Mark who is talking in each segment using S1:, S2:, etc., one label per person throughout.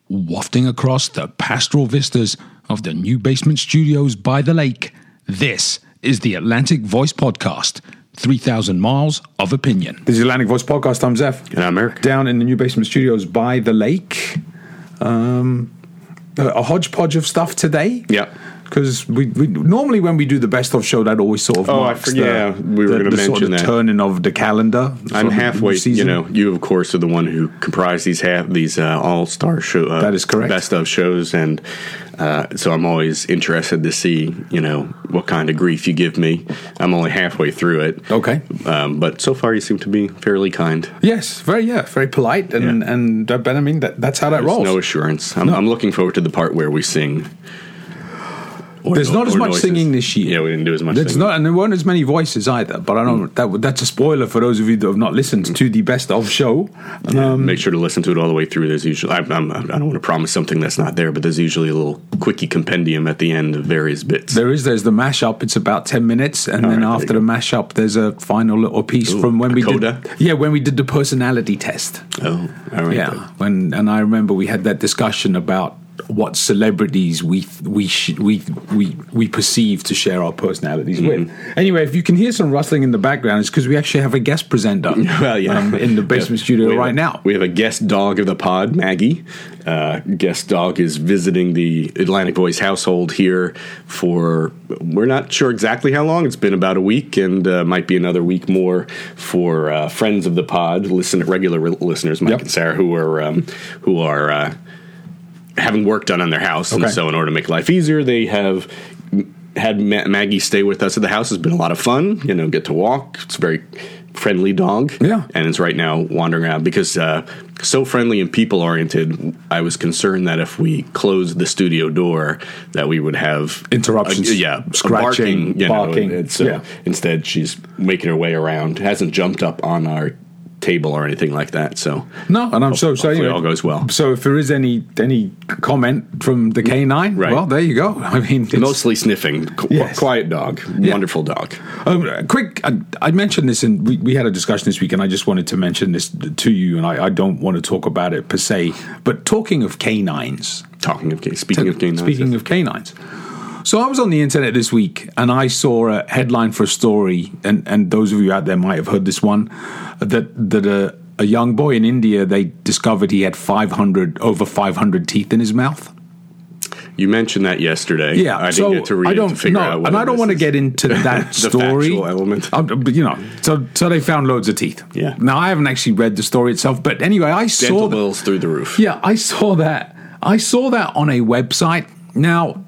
S1: Wafting across the pastoral vistas of the new basement studios by the lake, this is the Atlantic Voice Podcast, 3,000 miles of opinion. This is Atlantic Voice Podcast. I'm Zeph.
S2: And I'm Eric.
S1: Down in the new basement studios by the lake. A hodgepodge of stuff today.
S2: Yeah.
S1: Because we normally when we do the best of show, that always sort of marks
S2: we were going to mention
S1: sort of
S2: that
S1: turning of the calendar.
S2: I'm halfway. You of course are the one who comprised these all-star show.
S1: That is correct.
S2: Best of shows, and so I'm always interested to see what kind of grief you give me. I'm only halfway through it.
S1: Okay,
S2: but so far you seem to be fairly kind.
S1: Yes, very polite, and but I mean that's how that rolls.
S2: No assurance. I'm looking forward to the part where we sing.
S1: There's not as much
S2: noises.
S1: Singing this year.
S2: Yeah, we didn't do as much singing.
S1: And there weren't as many voices either. But I don't. That's a spoiler for those of you that have not listened to the best of show.
S2: Make sure to listen to it all the way through. There's usually I don't want to promise something that's not there, but there's usually a little quickie compendium at the end of various bits.
S1: There's the mashup. It's about 10 minutes, and then after the mashup, there's a final little piece from when we did the personality test.
S2: Oh, all right.
S1: Yeah, and I remember we had that discussion about what celebrities we perceive to share our personalities with. Anyway, if you can hear some rustling in the background, it's because we actually have a guest presenter in the basement studio right now.
S2: We have a guest dog of the pod, Maggie. Guest dog is visiting the Atlantic Voice household here for, we're not sure exactly how long. It's been about a week, and might be another week more for friends of the pod, regular listeners, Mike and Sarah, who are having work done on their house, and so in order to make life easier, they have had Maggie stay with us at the house. It's been a lot of fun, get to walk. It's a very friendly dog, and it's right now wandering around because so friendly and people-oriented, I was concerned that if we closed the studio door, that we would have
S1: interruptions, scratching, barking.
S2: Instead, she's making her way around. Hasn't jumped up on our table or anything like that. So
S1: no, and I'm so
S2: anyway, all goes well.
S1: So if there is any comment from the canine, well, there you go. I mean,
S2: mostly sniffing, quiet dog, wonderful dog.
S1: Quick, I mentioned this, and we had a discussion this week, and I just wanted to mention this to you, and I don't want to talk about it per se, but speaking of canines. So I was on the internet this week, and I saw a headline for a story, and those of you out there might have heard this one, that a young boy in India, they discovered he had over 500 teeth in his mouth. You
S2: mentioned that yesterday.
S1: Yeah,
S2: I didn't get to read it to figure out what.
S1: And I don't want to get into that
S2: the
S1: story.
S2: Factual element.
S1: So they found loads of teeth.
S2: Yeah.
S1: Now I haven't actually read the story itself, but anyway, I saw
S2: dental bills through the roof.
S1: Yeah, I saw that. I saw that on a website. Now,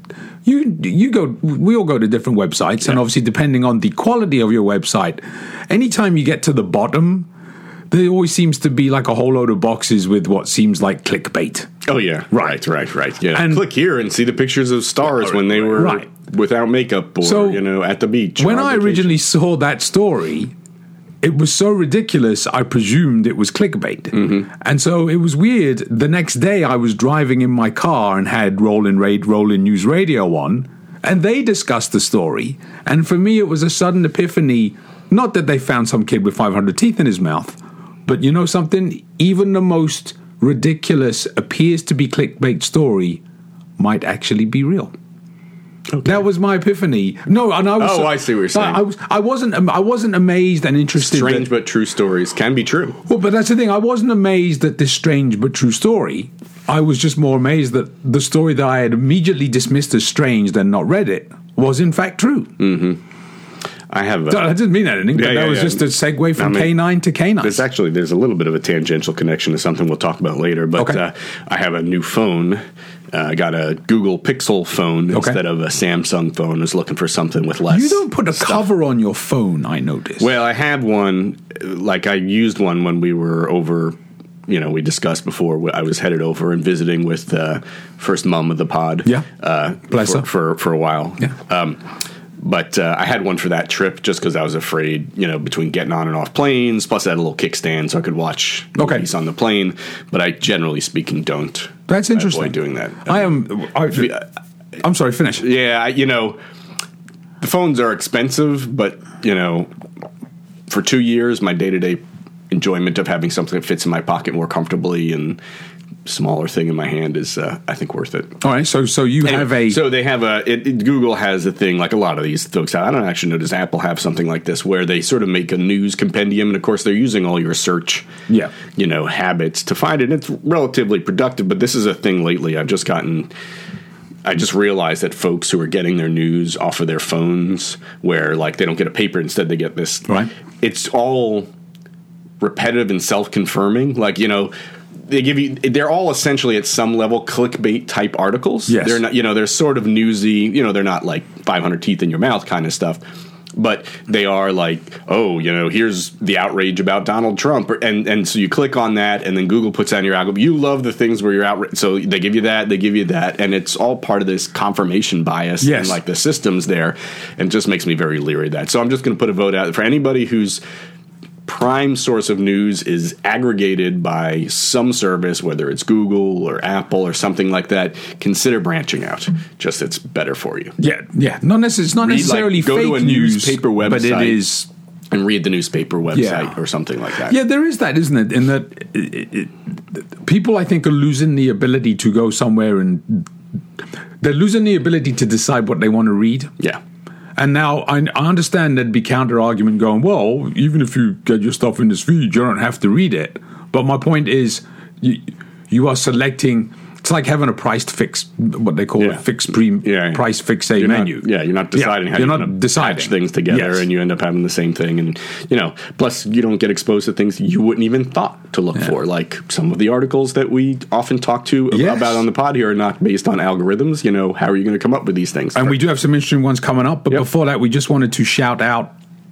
S1: we all go to different websites, and obviously depending on the quality of your website, anytime you get to the bottom, there always seems to be like a whole load of boxes with what seems like clickbait.
S2: Oh yeah, right. Yeah, and click here and see the pictures of stars when they were without makeup or at the beach.
S1: When I originally saw that story, it was so ridiculous, I presumed it was clickbait. Mm-hmm. And so it was weird. The next day, I was driving in my car and had Rollin' News Radio on, and they discussed the story. And for me, it was a sudden epiphany, not that they found some kid with 500 teeth in his mouth, but you know something? Even the most ridiculous, appears to be clickbait story might actually be real. Okay. That was my epiphany. No, and I was.
S2: I see what you're saying.
S1: I wasn't amazed and interested.
S2: Strange but true stories can be true.
S1: Well, but that's the thing. I wasn't amazed at this strange but true story. I was just more amazed that the story that I had immediately dismissed as strange and not read it was in fact true.
S2: Mm-hmm. I
S1: didn't mean anything, but that was just a segue from canine to canine.
S2: There's a little bit of a tangential connection to something we'll talk about later. But I have a new phone. I got a Google Pixel phone instead of a Samsung phone. I was looking for something with less.
S1: You don't put a cover on your phone, I noticed.
S2: Well, I have one. Like I used one when we were over. We discussed before. I was headed over and visiting with first mom of the pod.
S1: Yeah, bless her
S2: for a while.
S1: Yeah.
S2: But I had one for that trip just because I was afraid, between getting on and off planes. Plus, I had a little kickstand so I could watch movies on the plane. But I, generally speaking, don't.
S1: That's interesting.
S2: Avoid doing that.
S1: I'm sorry. Finish.
S2: Yeah, the phones are expensive, but for 2 years, my day-to-day enjoyment of having something that fits in my pocket more comfortably and smaller thing in my hand is, I think, worth it.
S1: All right, so you have a...
S2: So they have Google has a thing, like a lot of these folks, I don't actually know, does Apple have something like this, where they sort of make a news compendium, and of course they're using all your search, habits to find it. It's relatively productive, but this is a thing lately I just realized that folks who are getting their news off of their phones, where like they don't get a paper, instead they get this.
S1: Right.
S2: It's all repetitive and self-confirming. Like, they're all essentially at some level clickbait type articles.
S1: Yes.
S2: They're not, they're sort of newsy, they're not like 500 teeth in your mouth kind of stuff. But they are like, here's the outrage about Donald Trump. And so you click on that, and then Google puts on your algorithm. You love the things where you're outraged. So they give you that, and it's all part of this confirmation bias.
S1: Yes.
S2: And like the system's there, and it just makes me very leery of that. So I'm just going to put a vote out for anybody whose prime source of news is aggregated by some service, whether it's Google or Apple or something like that. Consider branching out. Just it's better for you.
S1: Yeah. Not necessarily. It's not necessarily
S2: go
S1: fake
S2: to a
S1: news,
S2: newspaper website,
S1: but it is,
S2: and read the newspaper website or something like that.
S1: Yeah, there is that, isn't it? In that people, I think, are losing the ability to go somewhere, and they're losing the ability to decide what they want to read.
S2: Yeah.
S1: And now I understand there'd be counter-argument going, well, even if you get your stuff in this feed, you don't have to read it. But my point is, you are selecting... It's like having a priced fixed, what they call a fixed price fix a menu.
S2: You're not deciding how you're going to patch things together, and you end up having the same thing. And, plus you don't get exposed to things you wouldn't even thought to look for. Like some of the articles that we often talk to about on the pod here are not based on algorithms. How are you going to come up with these things?
S1: And we do have some interesting ones coming up. But before that, we just wanted to shout out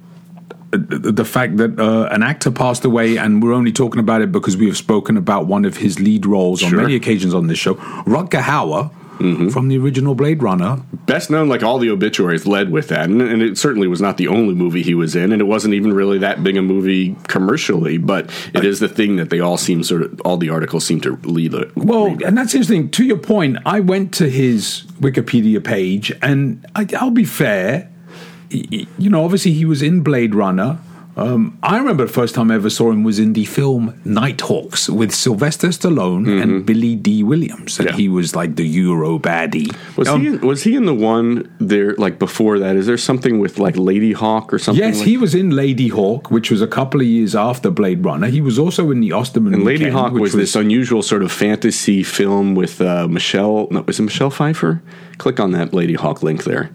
S1: the fact that an actor passed away, and we're only talking about it because we have spoken about one of his lead roles on many occasions on this show, Rutger Hauer, from the original Blade Runner.
S2: Best known, like all the obituaries led with that, and it certainly was not the only movie he was in, and it wasn't even really that big a movie commercially, but it is the thing that they all seem all the articles seem to lead.
S1: And that's interesting. To your point, I went to his Wikipedia page, and I'll be fair, obviously he was in Blade Runner. I remember the first time I ever saw him was in the film Nighthawks with Sylvester Stallone and Billy D. Williams, and he was like the Euro baddie.
S2: Was he in the one there, like before that? Is there something with like Lady Hawk or something?
S1: Yes, he was in Lady Hawk, which was a couple of years after Blade Runner. He was also in the Osterman
S2: and
S1: Weekend,
S2: Lady Hawk was this unusual sort of fantasy film with was it Michelle Pfeiffer? Click on that Lady Hawk link there.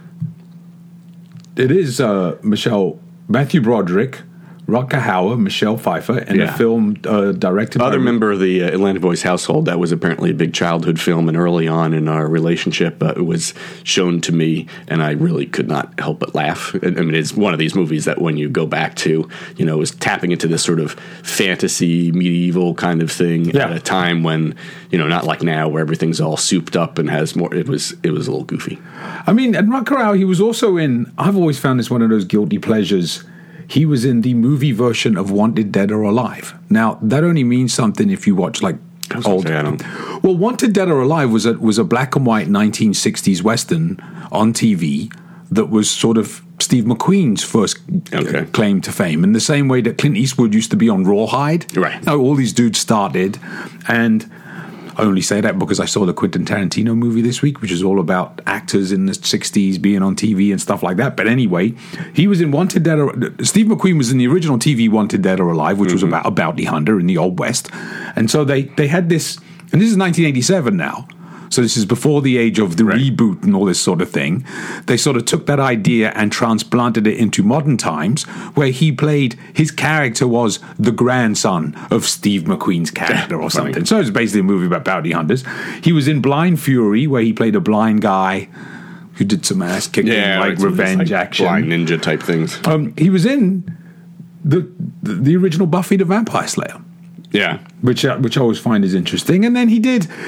S1: It is Matthew Broderick, Rutger Hauer, Michelle Pfeiffer, and a film directed by...
S2: Other member of the Atlantic Boys household. That was apparently a big childhood film, and early on in our relationship, it was shown to me, and I really could not help but laugh. I mean, it's one of these movies that when you go back to, is tapping into this sort of fantasy, medieval kind of thing at a time when, not like now where everything's all souped up and has more... It was a little goofy.
S1: I mean, and Rutger Hauer, he was also in... I've always found this one of those guilty pleasures. He was in the movie version of Wanted Dead or Alive. Now, that only means something if you watch like old... Well, Wanted Dead or Alive was a black and white 1960s Western on TV that was sort of Steve McQueen's first claim to fame, in the same way that Clint Eastwood used to be on Rawhide.
S2: Right.
S1: Now, all these dudes started, and... I only say that because I saw the Quentin Tarantino movie this week, which is all about actors in the 60s being on TV and stuff like that. But anyway, he was in Wanted Dead or... Steve McQueen was in the original TV Wanted Dead or Alive, which was about a bounty hunter in the Old West. And so they had this... And this is 1987 now. So this is before the age of the reboot and all this sort of thing. They sort of took that idea and transplanted it into modern times, where his character was the grandson of Steve McQueen's character or something. So it's basically a movie about bounty hunters. He was in Blind Fury, where he played a blind guy who did some ass kicking, revenge action.
S2: Blind ninja type things.
S1: He was in the original Buffy the Vampire Slayer.
S2: Yeah,
S1: which I always find is interesting. And then his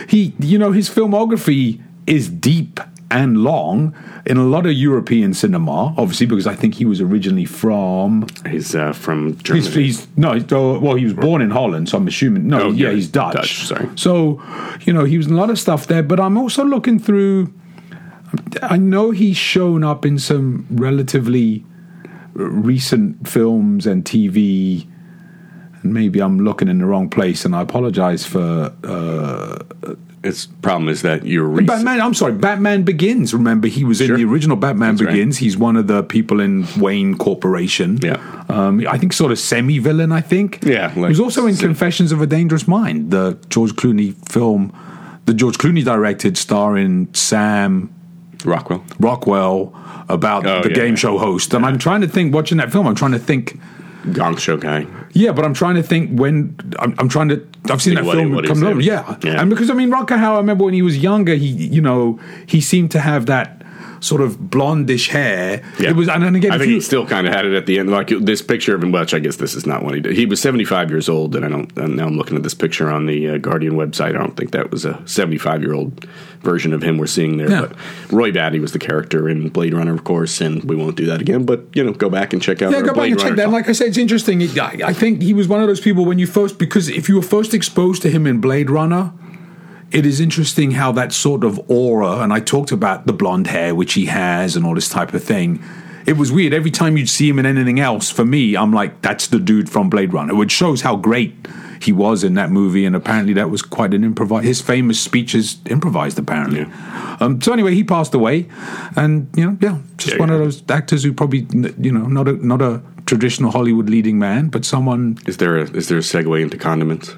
S1: filmography is deep and long in a lot of European cinema, obviously, because I think he was originally from...
S2: He's from Germany.
S1: He was born in Holland, so I'm assuming... he's Dutch.
S2: Sorry.
S1: So, he was in a lot of stuff there, but I'm also looking through... I know he's shown up in some relatively recent films and TV... And maybe I'm looking in the wrong place, and I apologize for...
S2: Its problem is that you're
S1: Batman Begins. Remember, he was in the original Batman Begins. Right. He's one of the people in Wayne Corporation.
S2: Yeah.
S1: I think sort of semi-villain, I think.
S2: Yeah.
S1: He was also in Confessions of a Dangerous Mind, the George Clooney film, the George Clooney directed, starring Sam Rockwell about the game show host. And I'm trying to think, watching that film, I'm trying to think...
S2: Gong Show guy.
S1: Yeah, but I'm trying to think when... I've seen that film come along. Yeah. And because, Rutger Hauer, I remember when he was younger, he seemed to have that sort of blondish hair.
S2: Yeah.
S1: It was, and again,
S2: I think he still kind of had it at the end. Like this picture of him, which I guess this is not what he did. He was 75 years old, and now I'm looking at this picture on the Guardian website. I don't think that was a 75-year-old version of him we're seeing there. Yeah. But Roy Batty was the character in Blade Runner, of course, and we won't do that again. But, go back and check out our Blade Runner. Yeah, go back and check that. Like
S1: I said, it's interesting. I think he was one of those people because if you were first exposed to him in Blade Runner, it is interesting how that sort of aura, and I talked about the blonde hair, which he has, and all this type of thing. It was weird. Every time you'd see him in anything else, for me, I'm like, that's the dude from Blade Runner, which shows how great he was in that movie, and apparently that was quite an his famous speech is improvised, apparently. Yeah. So anyway, he passed away, and, one of those actors who probably, not a traditional Hollywood leading man, but someone...
S2: Is there a segue into condiments?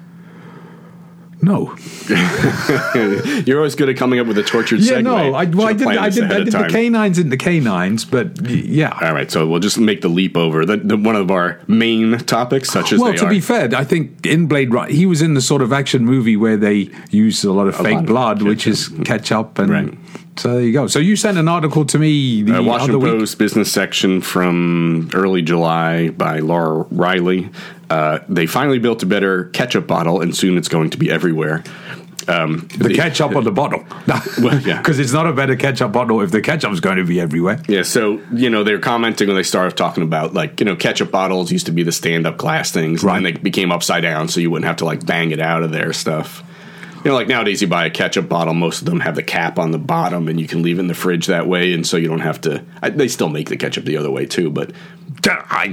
S1: No.
S2: You're always good at coming up with a tortured segue.
S1: No, I did the canines in the canines, but yeah.
S2: All right, so we'll just make the leap over one of our main topics, such as
S1: to be fair, I think in Blade Runner, he was in the sort of action movie where they use a lot of fake blood, which is ketchup, and right. So there you go. So you sent an article to me the
S2: Washington
S1: other week.
S2: Post business section from early July by Laura Riley. They finally built a better ketchup bottle, and soon it's going to be everywhere.
S1: The ketchup on the bottle.
S2: Well, yeah.
S1: Because it's not a better ketchup bottle if the ketchup's going to be everywhere.
S2: Yeah, so, they're commenting when they started talking about, ketchup bottles used to be the stand-up glass things, right. And then they became upside down so you wouldn't have to, bang it out of their stuff. Nowadays you buy a ketchup bottle, most of them have the cap on the bottom, and you can leave it in the fridge that way, and so you don't have to... they still make the ketchup the other way, too, but...
S1: I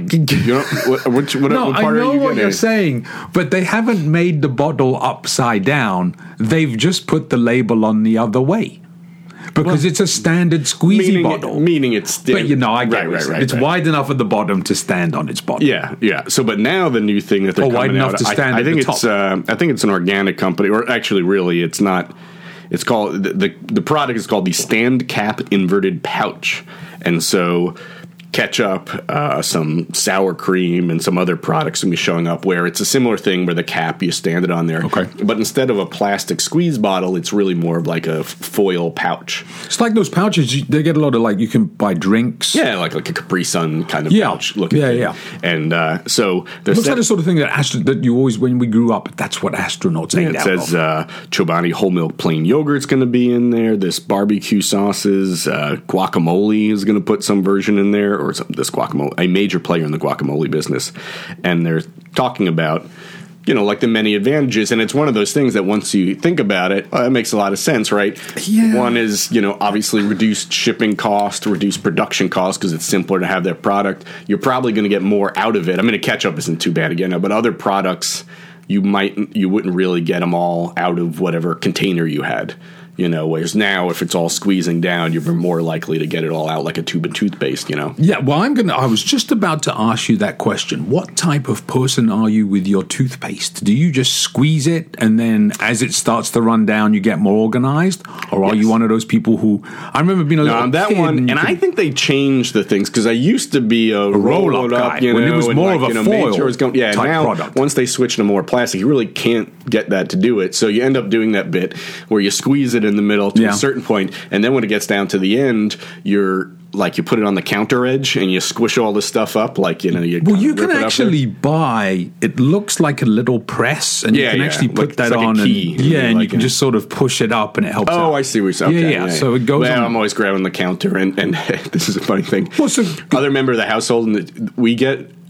S1: know what you're saying, but they haven't made the bottle upside down. They've just put the label on the other way. Because it's a standard squeezy bottle.
S2: Meaning it's...
S1: But, I get it. Right, it's wide enough at the bottom to stand on its bottom.
S2: Yeah. So, but now the new thing that they're coming
S1: wide enough
S2: out...
S1: to stand
S2: I think
S1: at the top.
S2: I think it's an organic company, or actually, really, it's not... It's called... The product is called the Stand Cap Inverted Pouch. And so... ketchup, some sour cream, and some other products going to be showing up where it's a similar thing where the cap, you stand it on there.
S1: Okay.
S2: But instead of a plastic squeeze bottle, it's really more of like a foil pouch.
S1: It's like those pouches, they get a lot of you can buy drinks.
S2: Yeah, like a Capri Sun kind of pouch looking thing. Yeah. And so...
S1: Looks like the sort of thing that you always, when we grew up, that's what astronauts ate out of.
S2: It says Chobani whole milk plain yogurt's going to be in there. This barbecue sauces, guacamole is going to put some version in there. Or this guacamole, a major player in the guacamole business, and they're talking about, the many advantages, and it's one of those things that once you think about it, it makes a lot of sense, right?
S1: Yeah.
S2: One is, obviously reduced shipping cost, reduced production cost because it's simpler to have their product. You're probably going to get more out of it. A ketchup isn't too bad again, but other products you wouldn't really get them all out of whatever container you had. Whereas now, if it's all squeezing down, you're more likely to get it all out like a tube of toothpaste,
S1: Yeah, well, I was just about to ask you that question. What type of person are you with your toothpaste? Do you just squeeze it, and then as it starts to run down, you get more organized? Or are you one of those people who... I remember being a little
S2: that
S1: kid...
S2: And I think they changed the things, because I used to be a roll-up guy.
S1: When it was more of a foil type
S2: now,
S1: product.
S2: Once they switched to more plastic, you really can't get that to do it. So you end up doing that bit where you squeeze it in the middle to a certain point, and then when it gets down to the end, you put it on the counter edge and you squish all the stuff up, you
S1: can actually buy, it looks like a little press, and you can actually put that on
S2: a key,
S1: and you can just sort of push it up and it helps out.
S2: I see what you're saying.
S1: Yeah. So it goes on.
S2: I'm always grabbing the counter, and this is a funny thing. Other member of the household we get,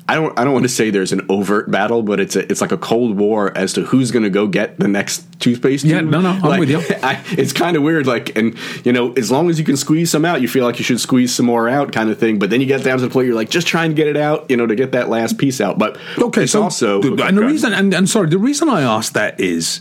S2: I don't want to say there's an overt battle, but it's like a cold war as to who's going to go get the next toothpaste tube.
S1: Yeah, no, I'm with you.
S2: It's kind of weird. Like, and as long as you can squeeze some out, you feel like you should squeeze some more out, kind of thing. But then you get down to the point, you're like, just try and get it out, to get that last piece out. But
S1: okay,
S2: it's
S1: so
S2: also
S1: and the reason, and sorry, the reason I asked that is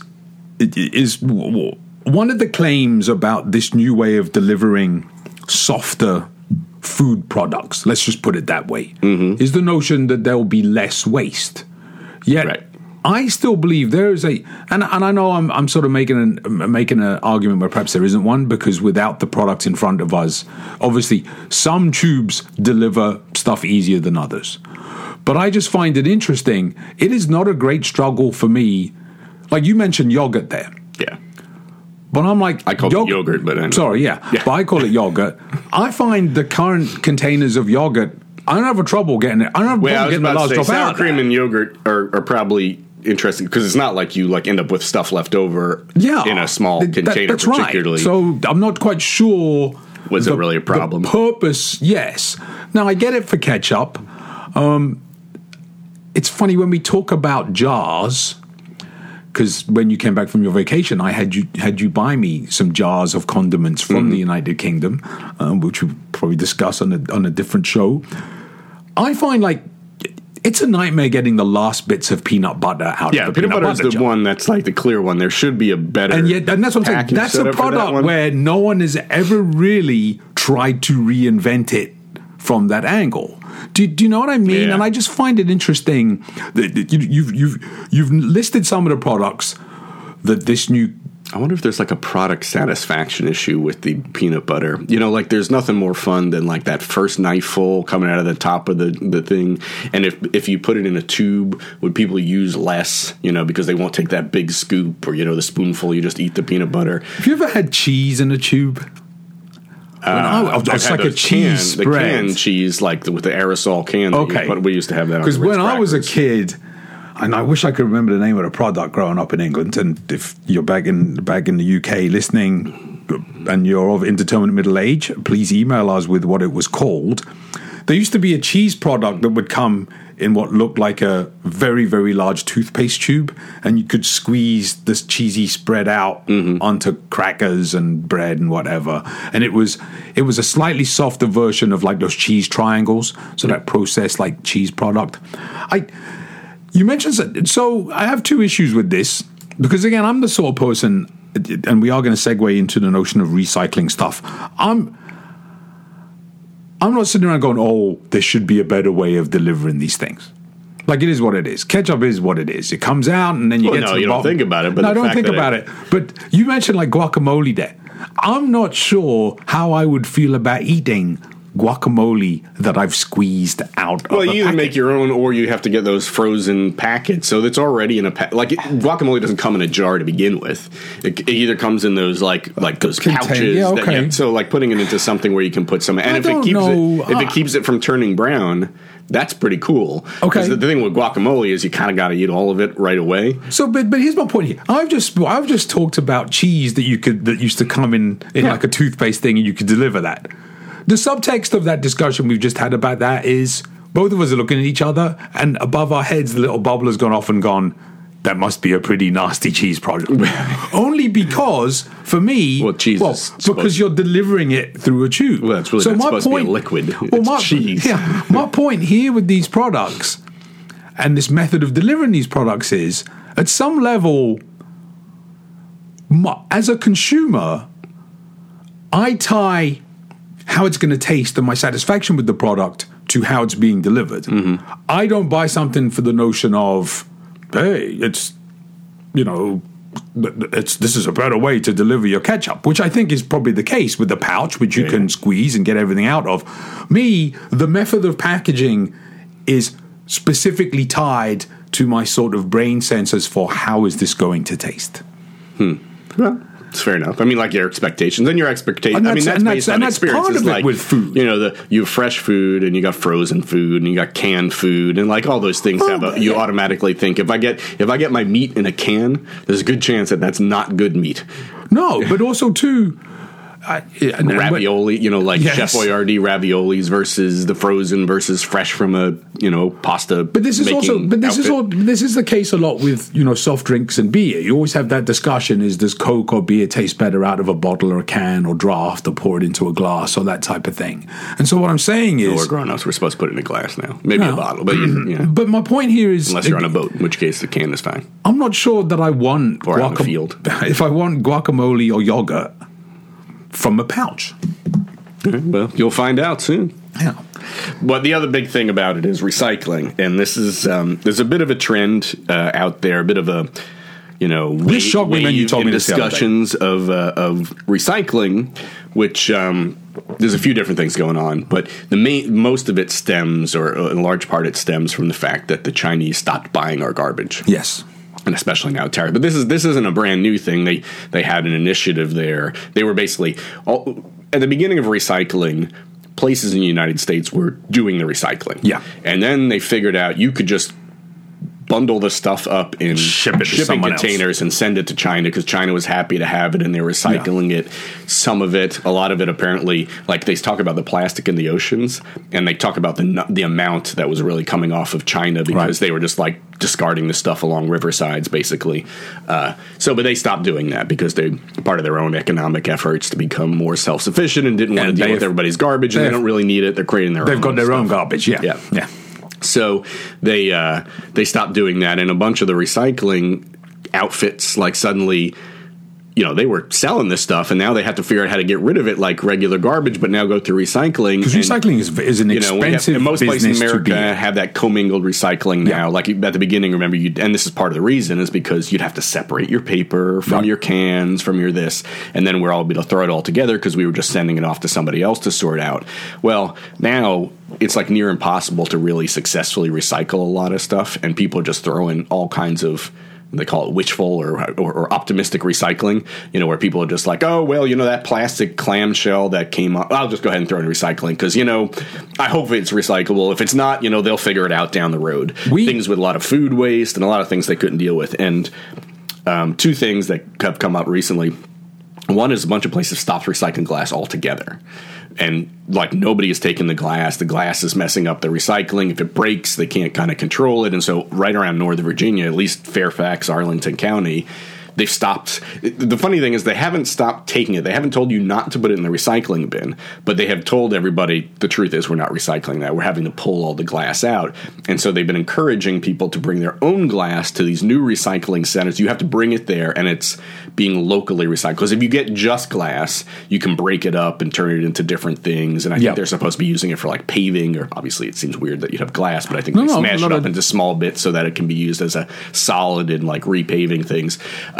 S1: one of the claims about this new way of delivering softer food products, let's just put it that way, is the notion that there will be less waste. Yet,
S2: right.
S1: I still believe there is and I know I'm sort of making an argument where perhaps there isn't one, because without the product in front of us, obviously some tubes deliver stuff easier than others. But I just find it interesting. It is not a great struggle for me. Like you mentioned yogurt there.
S2: Yeah.
S1: But I'm like,
S2: I call it yogurt, but anyway.
S1: Sorry, yeah. But I call it yogurt. I find the current containers of yogurt, I don't have a trouble getting it. I don't have a problem getting the large drop out.
S2: Sour cream and yogurt are probably interesting, because it's not like you end up with stuff left over in a small container.
S1: That's
S2: particularly.
S1: Right. So I'm not quite sure.
S2: Was it really a problem?
S1: The purpose, yes. Now I get it for ketchup. It's funny when we talk about jars, because when you came back from your vacation, I had you buy me some jars of condiments from the United Kingdom, which we'll probably discuss on a different show. I find like it's a nightmare getting the last bits of peanut butter out.
S2: Yeah,
S1: of
S2: the peanut butter is the
S1: jar.
S2: One that's like the clear one. There should be a better,
S1: and that's what I'm saying. That's a product where no one has ever really tried to reinvent it from that angle. Do you know what I mean?
S2: Yeah.
S1: And I just find it interesting that you've listed some of the products that this new.
S2: I wonder if there's like a product satisfaction issue with the peanut butter. Like there's nothing more fun than like that first knifeful coming out of the top of the thing. And if you put it in a tube, would people use less? Because they won't take that big scoop or the spoonful. You just eat the peanut butter.
S1: Have you ever had cheese in a tube? It's like a cheese spread.
S2: The canned cheese, like with the aerosol can.
S1: Okay.
S2: We used to have that.
S1: Because when I was a kid, and I wish I could remember the name of the product growing up in England, and if you're back in the UK listening and you're of indeterminate middle age, please email us with what it was called. There used to be a cheese product that would come in what looked like a very, very large toothpaste tube, and you could squeeze this cheesy spread out onto crackers and bread and whatever. And it was a slightly softer version of like those cheese triangles, so that processed like cheese product. You mentioned, so I have two issues with this, because again, I'm the sort of person, and we are going to segue into the notion of recycling stuff. I'm not sitting around going, oh, there should be a better way of delivering these things. Like, it is what it is. Ketchup is what it is. It comes out, and then you get to the
S2: you
S1: bottom.
S2: don't think about it. But
S1: no, I don't think about it. But you mentioned, like, guacamole there. I'm not sure how I would feel about eating guacamole that I've squeezed out of
S2: Well, you either
S1: packet.
S2: make your own, or you have to get those frozen packets. So it's already in a guacamole doesn't come in a jar to begin with. It either comes in those like those pouches.
S1: Yeah, okay.
S2: So like putting it into something where you can put some. And if it keeps it from turning brown, that's pretty cool.
S1: Okay.
S2: 'Cause the thing with guacamole is you kind of got to eat all of it right away.
S1: So, but here's my point here. I've just talked about cheese that used to come in like a toothpaste thing, and you could deliver that. The subtext of that discussion we've just had about that is both of us are looking at each other, and above our heads, the little bubbler's gone off and gone, that must be a pretty nasty cheese product. Only because, for me, because you're delivering it through a tube.
S2: Well, it's really supposed to be a liquid. Cheese.
S1: Yeah, my point here with these products and this method of delivering these products is, at some level, as a consumer, I tie how it's going to taste and my satisfaction with the product to how it's being delivered. I don't buy something for the notion of, hey, this is a better way to deliver your ketchup, which I think is probably the case with the pouch, which you can squeeze and get everything out of. Me, the method of packaging is specifically tied to my sort of brain sensors for how is this going to taste.
S2: Well, it's fair enough. I mean, like your expectations and your expectations. I mean, that's based on experiences.
S1: Part of
S2: like,
S1: it with food.
S2: You have fresh food, and you got frozen food, and you got canned food, and like all those things you automatically think, if I get my meat in a can, there's a good chance that that's not good meat.
S1: No, but also too,
S2: ravioli, like Chef Boyardee raviolis versus the frozen versus fresh from a pasta.
S1: But this is this is the case a lot with soft drinks and beer. You always have that discussion: does Coke or beer taste better out of a bottle or a can or draft or pour it into a glass or that type of thing? And so what I'm saying is,
S2: we're grown-ups. We're supposed to put it in a glass now, maybe a bottle. But
S1: but my point here is,
S2: unless you're on a boat, in which case the can is fine.
S1: I'm not sure that I want
S2: out in the field.
S1: If I want guacamole or yogurt from a pouch.
S2: Well, you'll find out soon.
S1: Yeah.
S2: But the other big thing about it is recycling, and this is there's a bit of a trend out there, a bit of a
S1: this shocked me when you told me
S2: discussions of recycling, which there's a few different things going on, but most of it stems, or in large part, it stems from the fact that the Chinese stopped buying our garbage.
S1: Yes.
S2: And especially now tariff. But this isn't a brand new thing. They had an initiative there. They were basically at the beginning of recycling, places in the United States were doing the recycling.
S1: Yeah.
S2: And then they figured out you could just bundle the stuff up in shipping containers and send it to China, because China was happy to have it and they're recycling it. Some of it, a lot of it apparently, like they talk about the plastic in the oceans, and they talk about the amount that was really coming off of China because they were just like discarding the stuff along riversides basically. But they stopped doing that because they part of their own economic efforts to become more self-sufficient and didn't want to deal with everybody's garbage, and they don't really need it. They're creating their own.
S1: They've got their
S2: stuff.
S1: own garbage. Yeah.
S2: So they stopped doing that, and a bunch of the recycling outfits suddenly, they were selling this stuff, and now they have to figure out how to get rid of it like regular garbage, but now go through recycling.
S1: Because recycling is an expensive
S2: and most places in America
S1: to
S2: have that commingled recycling now. Like at the beginning, remember, and this is part of the reason, is because you'd have to separate your paper from your cans, from your this, and then we're all able to throw it all together because we were just sending it off to somebody else to sort out. Well, now it's near impossible to really successfully recycle a lot of stuff, and people just throw in all kinds of, they call it wishful or optimistic recycling, where people are just like, oh, well, that plastic clamshell that came up, I'll just go ahead and throw it in recycling because, I hope it's recyclable. If it's not, they'll figure it out down the road. Things with a lot of food waste and a lot of things they couldn't deal with. And two things that have come up recently. One is a bunch of places stopped recycling glass altogether. And nobody is taking the glass. The glass is messing up the recycling. If it breaks, they can't kind of control it. And so right around Northern Virginia, at least Fairfax, Arlington County, they've stopped. The funny thing is they haven't stopped taking it. They haven't told you not to put it in the recycling bin, but they have told everybody the truth is we're not recycling that. We're having to pull all the glass out. And so they've been encouraging people to bring their own glass to these new recycling centers. You have to bring it there, and it's being locally recycled. Because if you get just glass, you can break it up and turn it into different things. And I think they're supposed to be using it for paving, or obviously it seems weird that you'd have glass, but I think they smash it up into small bits so that it can be used as a solid in repaving things.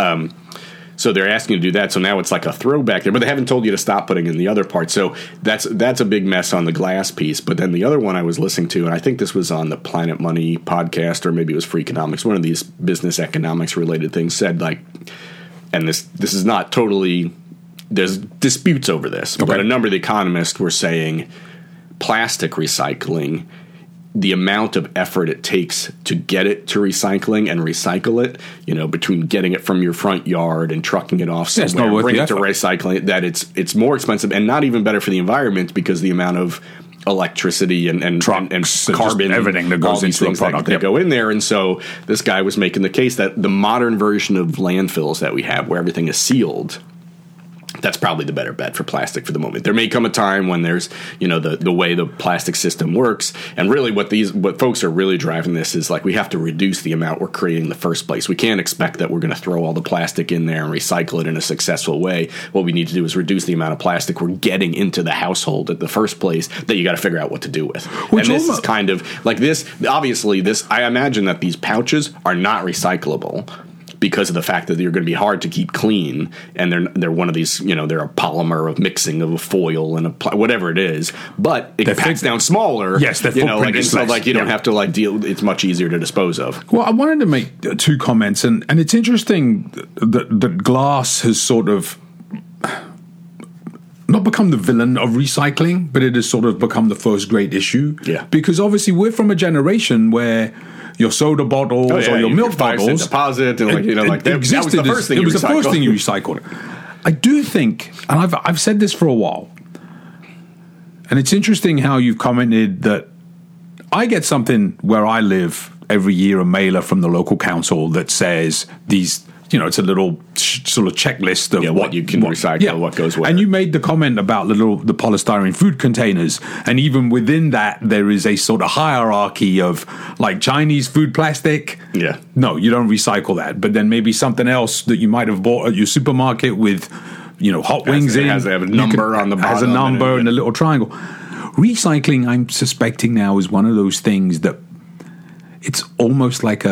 S2: So they're asking you to do that. So now it's like a throwback there, but they haven't told you to stop putting in the other part. So that's a big mess on the glass piece. But then the other one I was listening to, and I think this was on the Planet Money podcast, or maybe it was Free Economics, one of these business economics related things, said and this is not totally, there's disputes over this, but a number of the economists were saying plastic recycling, the amount of effort it takes to get it to recycling and recycle it, between getting it from your front yard and trucking it off somewhere, bring it to recycling, that it's more expensive and not even better for the environment because the amount of electricity and
S1: trucks,
S2: and carbon,
S1: everything that goes into a product
S2: that go in there. And so this guy was making the case that the modern version of landfills that we have, where everything is sealed, that's probably the better bet for plastic for the moment. There may come a time when there's, the way the plastic system works. And really what folks are really driving this is we have to reduce the amount we're creating in the first place. We can't expect that we're going to throw all the plastic in there and recycle it in a successful way. What we need to do is reduce the amount of plastic we're getting into the household at the first place that you got to figure out what to do with. And this is kind of this, obviously I imagine that these pouches are not recyclable, because of the fact that they're going to be hard to keep clean, and they're one of these, they're a polymer of mixing of a foil and whatever it is, but it packs down smaller.
S1: Yes, the footprint is less.
S2: You don't have to deal. It's much easier to dispose of.
S1: Well, I wanted to make two comments, and it's interesting that glass has sort of not become the villain of recycling, but it has sort of become the first great issue.
S2: Yeah,
S1: because obviously we're from a generation where your soda bottles or your milk bottles
S2: deposit, and that was the first thing.
S1: The first thing you recycled. I do think, and I've said this for a while, and it's interesting how you've commented that I get something where I live every year, a mailer from the local council that says these, it's a little sort of checklist of
S2: what you can recycle, what goes where.
S1: And you made the comment about the polystyrene food containers, and even within that, there is a sort of hierarchy of like Chinese food plastic.
S2: Yeah.
S1: No, you don't recycle that. But then maybe something else that you might have bought at your supermarket with, hot wings in.
S2: Has a number on the bottom.
S1: Has a number and a little triangle. Recycling, I'm suspecting now, is one of those things that it's almost like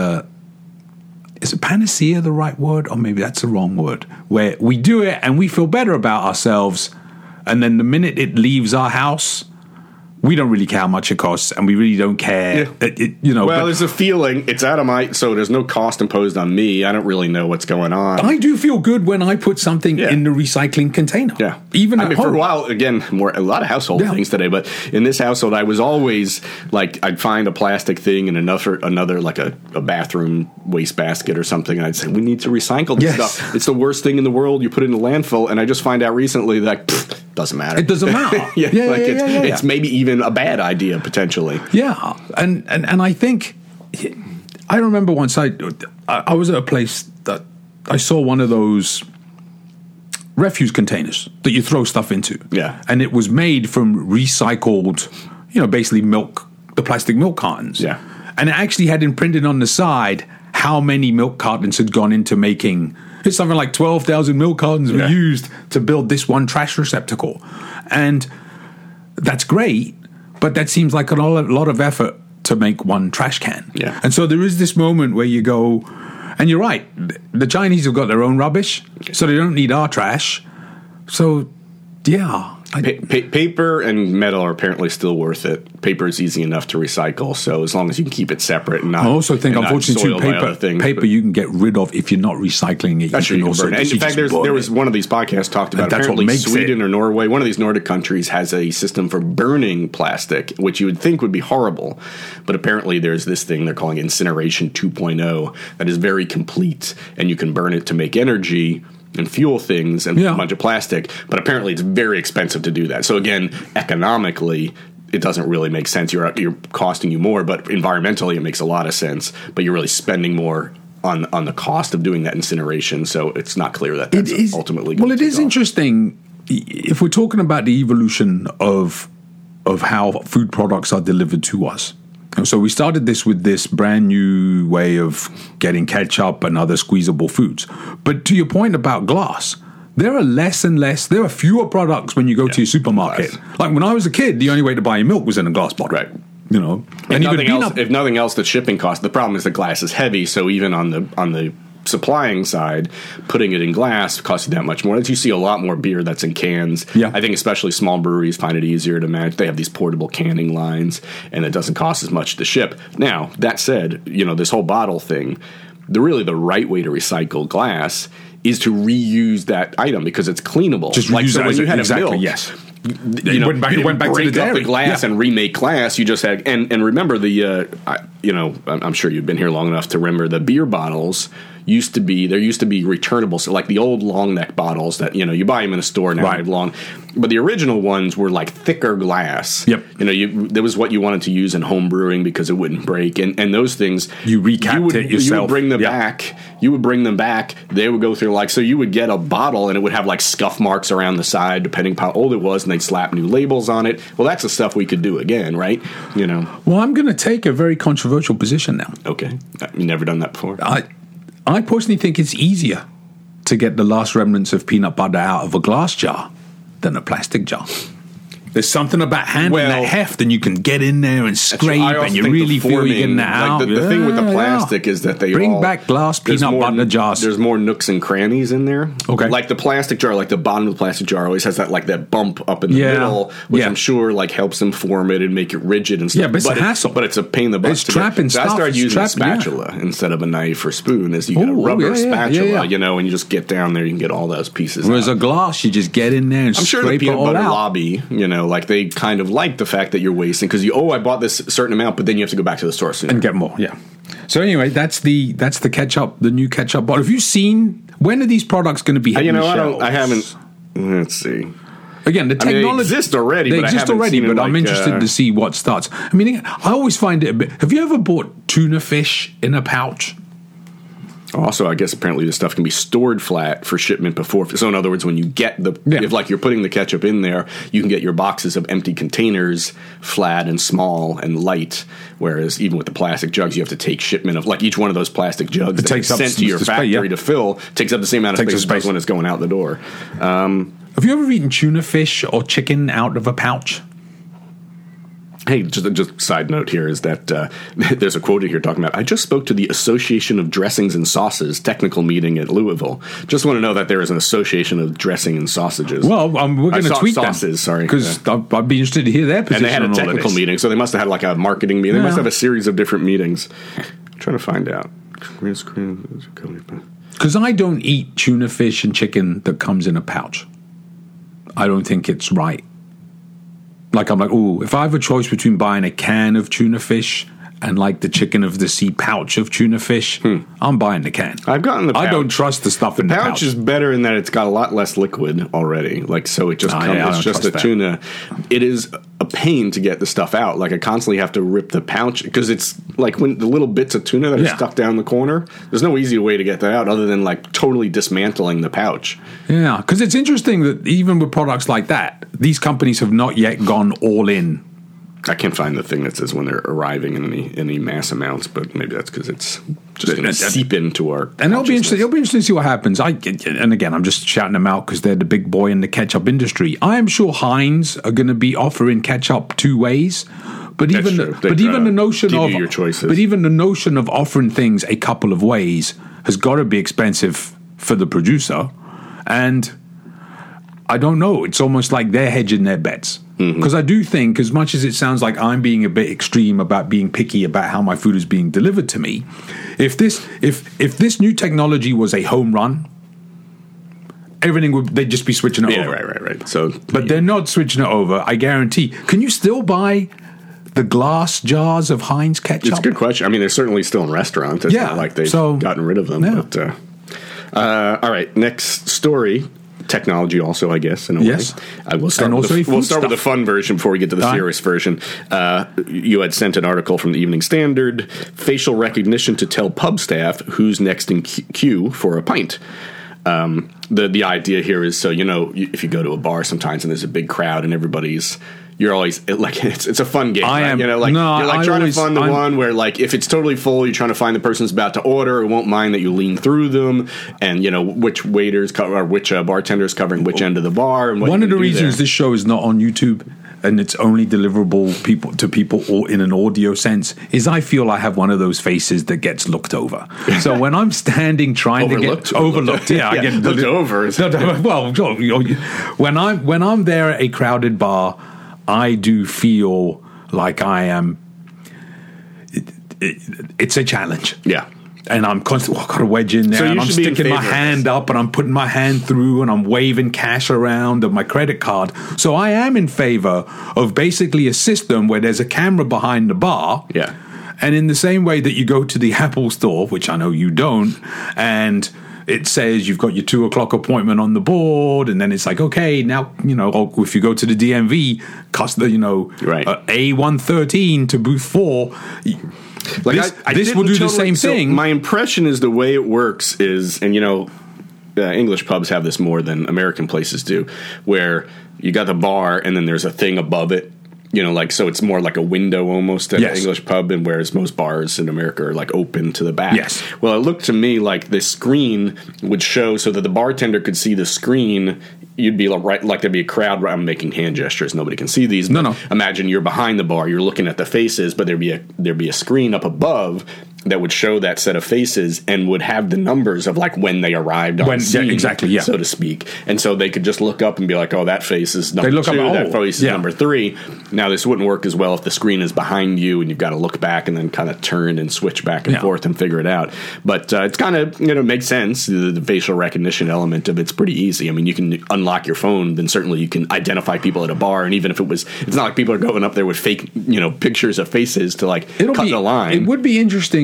S1: is a panacea the right word? Or maybe that's the wrong word. Where we do it and we feel better about ourselves, and then the minute it leaves our house, we don't really care how much it costs, and we really don't care.
S2: Yeah. Well, there's a feeling it's out of so there's no cost imposed on me. I don't really know what's going on.
S1: I do feel good when I put something in the recycling container.
S2: Yeah,
S1: even at home.
S2: For a while, again, a lot of household things today, but in this household, I was always like, I'd find a plastic thing in another like a bathroom waste basket or something, and I'd say, we need to recycle this stuff. It's the worst thing in the world. You put it in the landfill, and I just find out recently that doesn't matter.
S1: It doesn't matter.
S2: It's maybe even a bad idea potentially.
S1: Yeah, and I think I remember once I was at a place that I saw one of those refuse containers that you throw stuff into.
S2: Yeah,
S1: and it was made from recycled, basically milk, the plastic milk cartons.
S2: Yeah,
S1: and it actually had imprinted on the side how many milk cartons had gone into making. It's something like 12,000 milk cartons were used to build this one trash receptacle. And that's great, but that seems like a lot of effort to make one trash can.
S2: Yeah.
S1: And so there is this moment where you go, and you're right, the Chinese have got their own rubbish, so they don't need our trash. So, yeah.
S2: Paper and metal are apparently still worth it. Paper is easy enough to recycle, so as long as you can keep it separate and not.
S1: I also think, unfortunately, paper you can get rid of if you're not recycling it.
S2: That's true. You can burn it. And in fact, there was one of these podcasts talked about apparently Sweden or Norway, one of these Nordic countries has a system for burning plastic, which you would think would be horrible, but apparently there's this thing they're calling incineration 2.0 that is very complete, and you can burn it to make energy and fuel things and a bunch of plastic, but apparently it's very expensive to do that. So again, economically, it doesn't really make sense. You're costing you more, but environmentally, it makes a lot of sense. But you're really spending more on the cost of doing that incineration. So it's not clear that that's ultimately going to
S1: it is interesting if we're talking about the evolution of how food products are delivered to us. So we started this with this brand new way of getting ketchup and other squeezable foods. But to your point about glass, there are fewer products when you go to your supermarket.
S2: Glass.
S1: Like when I was a kid, the only way to buy your milk was in a glass bottle.
S2: Right.
S1: If
S2: nothing else, the shipping cost. The problem is the glass is heavy, so even on the supplying side, putting it in glass costs you that much more. You see a lot more beer that's in cans.
S1: Yeah.
S2: I think especially small breweries find it easier to manage. They have these portable canning lines, and it doesn't cost as much to ship. Now, that said, this whole bottle thing, the right way to recycle glass is to reuse that item because it's cleanable.
S1: Just reuse
S2: so when you had a milk,
S1: yes.
S2: You went back to the dairy. The glass and remake glass. You just had and remember I'm sure you've been here long enough to remember the beer bottles used to be returnable. So like the old long neck bottles that you buy them in a store now, right, long. But the original ones were like thicker glass.
S1: Yep.
S2: That was what you wanted to use in home brewing because it wouldn't break. And those things
S1: you recapped it yourself.
S2: You would bring them back. You would bring them back. They would go through so you would get a bottle and it would have like scuff marks around the side depending how old it was, and they'd slap new labels on it. Well, that's the stuff we could do again, right?
S1: Well, I'm going to take a very controversial position now.
S2: Okay. You've never done that before.
S1: I personally think it's easier to get the last remnants of peanut butter out of a glass jar than a plastic jar. There's something about handling that heft, and you can get in there and scrape, and you really feel you're getting that out.
S2: The thing with the plastic is that they
S1: bring back glass peanut butter jars.
S2: There's more nooks and crannies in there.
S1: Okay,
S2: like the plastic jar, like the bottom of the plastic jar always has that bump up in the middle, which I'm sure helps them form it and make it rigid and stuff.
S1: Yeah, but it's a hassle.
S2: But it's a pain in the butt.
S1: It's trapping stuff.
S2: So I started using a spatula instead of a knife or spoon. You get a rubber spatula, and you just get down there, you can get all those pieces.
S1: Whereas a glass, you just get in there and scrape it all out. I'm sure the peanut butter
S2: lobby, like they kind of like the fact that you're wasting because I bought this certain amount, but then you have to go back to the store soon
S1: and get more. Yeah. So anyway, that's the ketchup, the new ketchup bottle. Have you seen, when are these products going to be hitting the shelves?
S2: I haven't. Let's see.
S1: Again, the technology
S2: they exist already.
S1: They
S2: but
S1: exist
S2: I
S1: already, but I'm interested to
S2: see.
S1: see what starts. I mean, I always find it a bit. Have you ever bought tuna fish in a pouch?
S2: Also, I guess apparently this stuff can be stored flat for shipment before. So, in other words, when you get if like you're putting the ketchup in there, you can get your boxes of empty containers flat and small and light. Whereas even with the plastic jugs, you have to take shipment of like each one of those plastic jugs that is sent to your factory to fill takes up the same amount of space as when it's going out the door.
S1: Have you ever eaten tuna fish or chicken out of a pouch?
S2: Hey, just side note here is that there's a quote here talking about, I just spoke to the Association of Dressings and Sauces technical meeting at Louisville. Just want to know that there is an association of dressing and sausages.
S1: Well, we're going to tweet
S2: sauces, sorry.
S1: Because I'd be interested to hear their position.
S2: And they had a technical meeting, so they must have had like a marketing meeting. They must have a series of different meetings. I'm trying to find out.
S1: Because I don't eat tuna fish and chicken that comes in a pouch. I don't think it's right. Like, I'm like, ooh, if I have a choice between buying a can of tuna fish and like the chicken of the sea pouch of tuna fish, I'm buying the can.
S2: I've gotten the pouch.
S1: I don't trust the stuff in the pouch.
S2: The pouch is better in that it's got a lot less liquid already. Like, so it just comes, it's just a tuna. It is a pain to get the stuff out. Like, I constantly have to rip the pouch because it's like when the little bits of tuna that are stuck down the corner, there's no easy way to get that out other than like totally dismantling the pouch.
S1: Yeah, because it's interesting that even with products like that, these companies have not yet gone all in.
S2: I can't find the thing that says when they're arriving in any mass amounts, but maybe that's because it's just going to seep into our.
S1: And it'll be interesting to see what happens. And again, I'm just shouting them out because they're the big boy in the ketchup industry. I am sure Heinz are going to be offering ketchup two ways. But even the notion of offering things a couple of ways has got to be expensive for the producer, and I don't know. It's almost like they're hedging their bets. Because I do think, as much as it sounds like I'm being a bit extreme about being picky about how my food is being delivered to me, if this new technology was a home run, they'd just be switching it over.
S2: Right. So,
S1: but they're not switching it over. I guarantee. Can you still buy the glass jars of Heinz ketchup?
S2: It's a good question. I mean, they're certainly still in restaurants. It's not like they've gotten rid of them. Yeah. But, all right, next story. Technology also, I guess, in a way. We'll start with the fun version before we get to the serious version. You had sent an article from the Evening Standard, facial recognition to tell pub staff who's next in queue for a pint. The idea here is, so, if you go to a bar sometimes and there's a big crowd and you're always like, it's a fun game. Right? You're trying to find the one where, like, if it's totally full, you're trying to find the person who's about to order. It won't mind that you lean through them, and which waiters or which bartenders covering which end of the bar. And
S1: one of the reasons this show is not on YouTube and it's only deliverable to people or in an audio sense is I feel I have one of those faces that gets looked over. So when I'm standing trying to get overlooked, I get
S2: looked over.
S1: Well, when I'm there at a crowded bar, I do feel like I am. It's a challenge.
S2: Yeah.
S1: And I'm constantly, I've got to wedge in there, so and I'm sticking my hand up, and I'm putting my hand through, and I'm waving cash around of my credit card. So I am in favor of basically a system where there's a camera behind the bar.
S2: Yeah.
S1: And in the same way that you go to the Apple store, which I know you don't, and it says you've got your 2:00 appointment on the board, and then it's like, okay, now, if you go to the DMV, A113 to booth 4, this will do the same thing.
S2: My impression is the way it works is, and English pubs have this more than American places do, where you got the bar and then there's a thing above it. So it's more like a window almost at an English pub, and whereas most bars in America are like open to the back.
S1: Yes.
S2: Well, it looked to me like the screen would show so that the bartender could see the screen. You'd be like there'd be a crowd. I'm making hand gestures. Nobody can see these.
S1: No.
S2: Imagine you're behind the bar. You're looking at the faces, but there'd be a screen up above that would show that set of faces and would have the numbers of like when they arrived on scene, so to speak. And so they could just look up and be like, oh, that face is number 2, that face is number 3. Now, this wouldn't work as well if the screen is behind you and you've got to look back and then kind of turn and switch back and forth and figure it out. But it's kind of, makes sense. The facial recognition element of it's pretty easy. I mean, you can unlock your phone, then certainly you can identify people at a bar. And even if it's not like people are going up there with fake, pictures of faces to cut the line.
S1: It would be interesting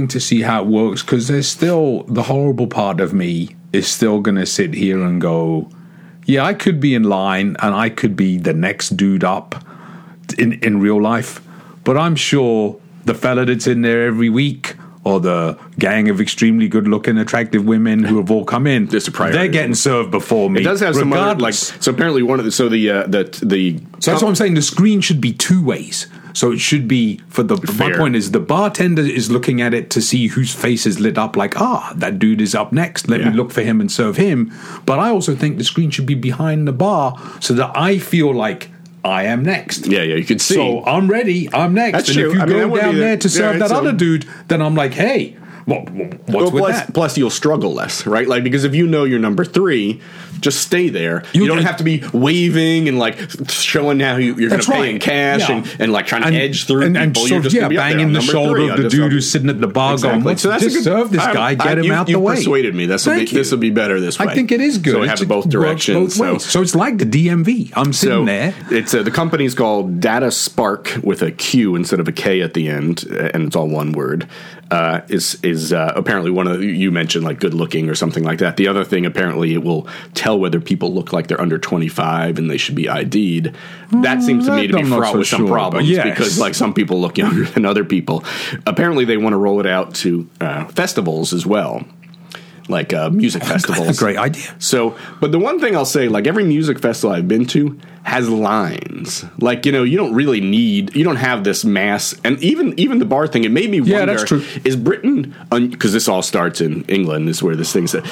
S1: waiting to see how it works because there's still the horrible part of me is still going to sit here and go, yeah, I could be in line and I could be the next dude up in real life. But I'm sure the fella that's in there every week or the gang of extremely good-looking, attractive women who have all come in, they're getting served before me.
S2: It does have some other, like, so apparently one of the, so that's
S1: what I'm saying. The screen should be two ways. So it should be my point is the bartender is looking at it to see whose face is lit up, like, that dude is up next. Let me look for him and serve him. But I also think the screen should be behind the bar so that I feel like I am next.
S2: Yeah, you can see.
S1: So I'm ready. I'm next.
S2: That's
S1: and
S2: true.
S1: if you go down there to serve that other dude, then I'm like, hey, what's with that?
S2: Plus, you'll struggle less, right? Like, because if you know you're number 3, just stay there. You don't have to be waving and like showing how you're going to pay in cash and like trying to edge through people.
S1: You're just banging the shoulder of the dude who's sitting at the bar going, let's just serve this guy, get him out the way.
S2: You persuaded me. This will be better this way.
S1: I think it is good.
S2: So we have both directions.
S1: So it's like the DMV. I'm sitting there.
S2: It's the company's called Data Spark with a Q instead of a K at the end, and it's all one word. Is apparently one of you mentioned like good looking or something like that. The other thing, apparently, it will tell whether people look like they're under 25 and they should be ID'd. That seems to me to be fraught with some problems because like some people look younger than other people. Apparently, they want to roll it out to festivals as well. Like music festivals.
S1: That's a great idea.
S2: So, but the one thing I'll say, like every music festival I've been to has lines. Like, you don't really you don't have this mass, and even the bar thing, it made me wonder,
S1: that's true.
S2: Is Britain, because this all starts in England, is where this thing's at,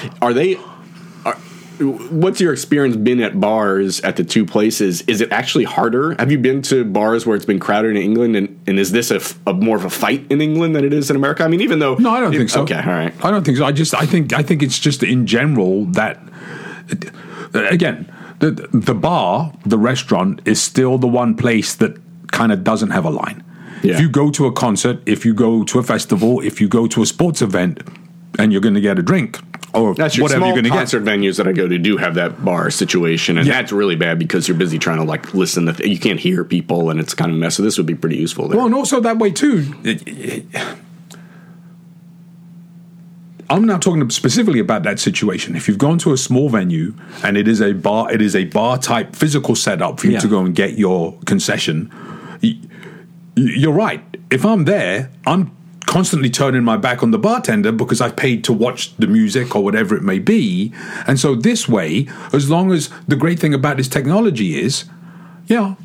S2: what's your experience been at bars at the two places? Is it actually harder? Have you been to bars where it's been crowded in England, and is this a more of a fight in England than it is in America? I mean, even though
S1: no, I don't think so.
S2: Okay, all right.
S1: I don't think so. I think it's just in general that again the bar, the restaurant is still the one place that kind of doesn't have a line. Yeah. If you go to a concert, if you go to a festival, if you go to a sports event, and you're going to get a drink. Or
S2: that's
S1: whatever you're going to get.
S2: Concert venues that I go to do have that bar situation, and that's really bad because you're busy trying to like listen. You can't hear people, and it's kind of a mess. So this would be pretty useful there.
S1: Well, and also that way too. I'm now talking specifically about that situation. If you've gone to a small venue and it is a bar type physical setup for you to go and get your concession. You're right. If I'm there, I'm constantly turning my back on the bartender because I've paid to watch the music or whatever it may be. And so this way, as long as the great thing about this technology is, it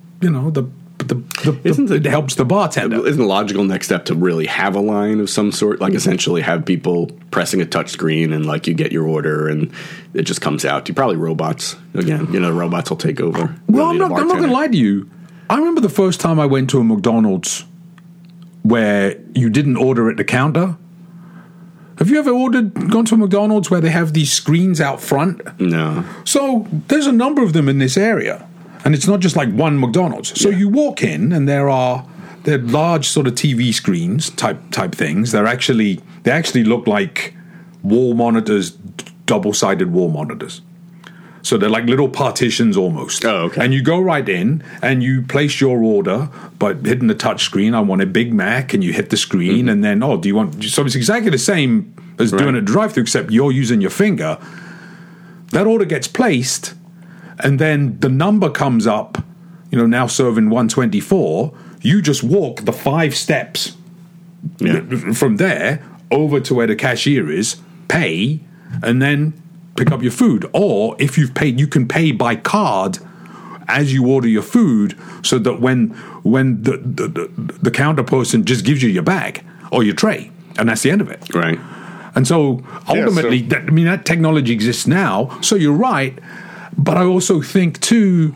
S1: helps the bartender.
S2: Isn't the logical next step to really have a line of some sort? Like essentially have people pressing a touch screen and like you get your order and it just comes out. You probably robots. Again, the robots will take over.
S1: Well, I'm not going to lie to you. I remember the first time I went to a McDonald's where you didn't order at the counter. Have you ever gone to a McDonald's where they have these screens out front?
S2: No.
S1: So there's a number of them in this area, and it's not just like one McDonald's. So you walk in, and they're large sort of TV screens type things. They actually look like wall monitors, double-sided wall monitors. So they're like little partitions almost.
S2: Oh, okay.
S1: And you go right in and you place your order by hitting the touch screen. I want a Big Mac, and you hit the screen, and then, do you want... So it's exactly the same as doing a drive-thru, except you're using your finger. That order gets placed, and then the number comes up, now serving 124. You just walk the 5 steps from there over to where the cashier is, pay, and then pick up your food. Or if you've paid, you can pay by card as you order your food, so that when the counter person just gives you your bag or your tray, and that's the end of it.
S2: Right.
S1: And so ultimately, that technology exists now. So you're right, but I also think too,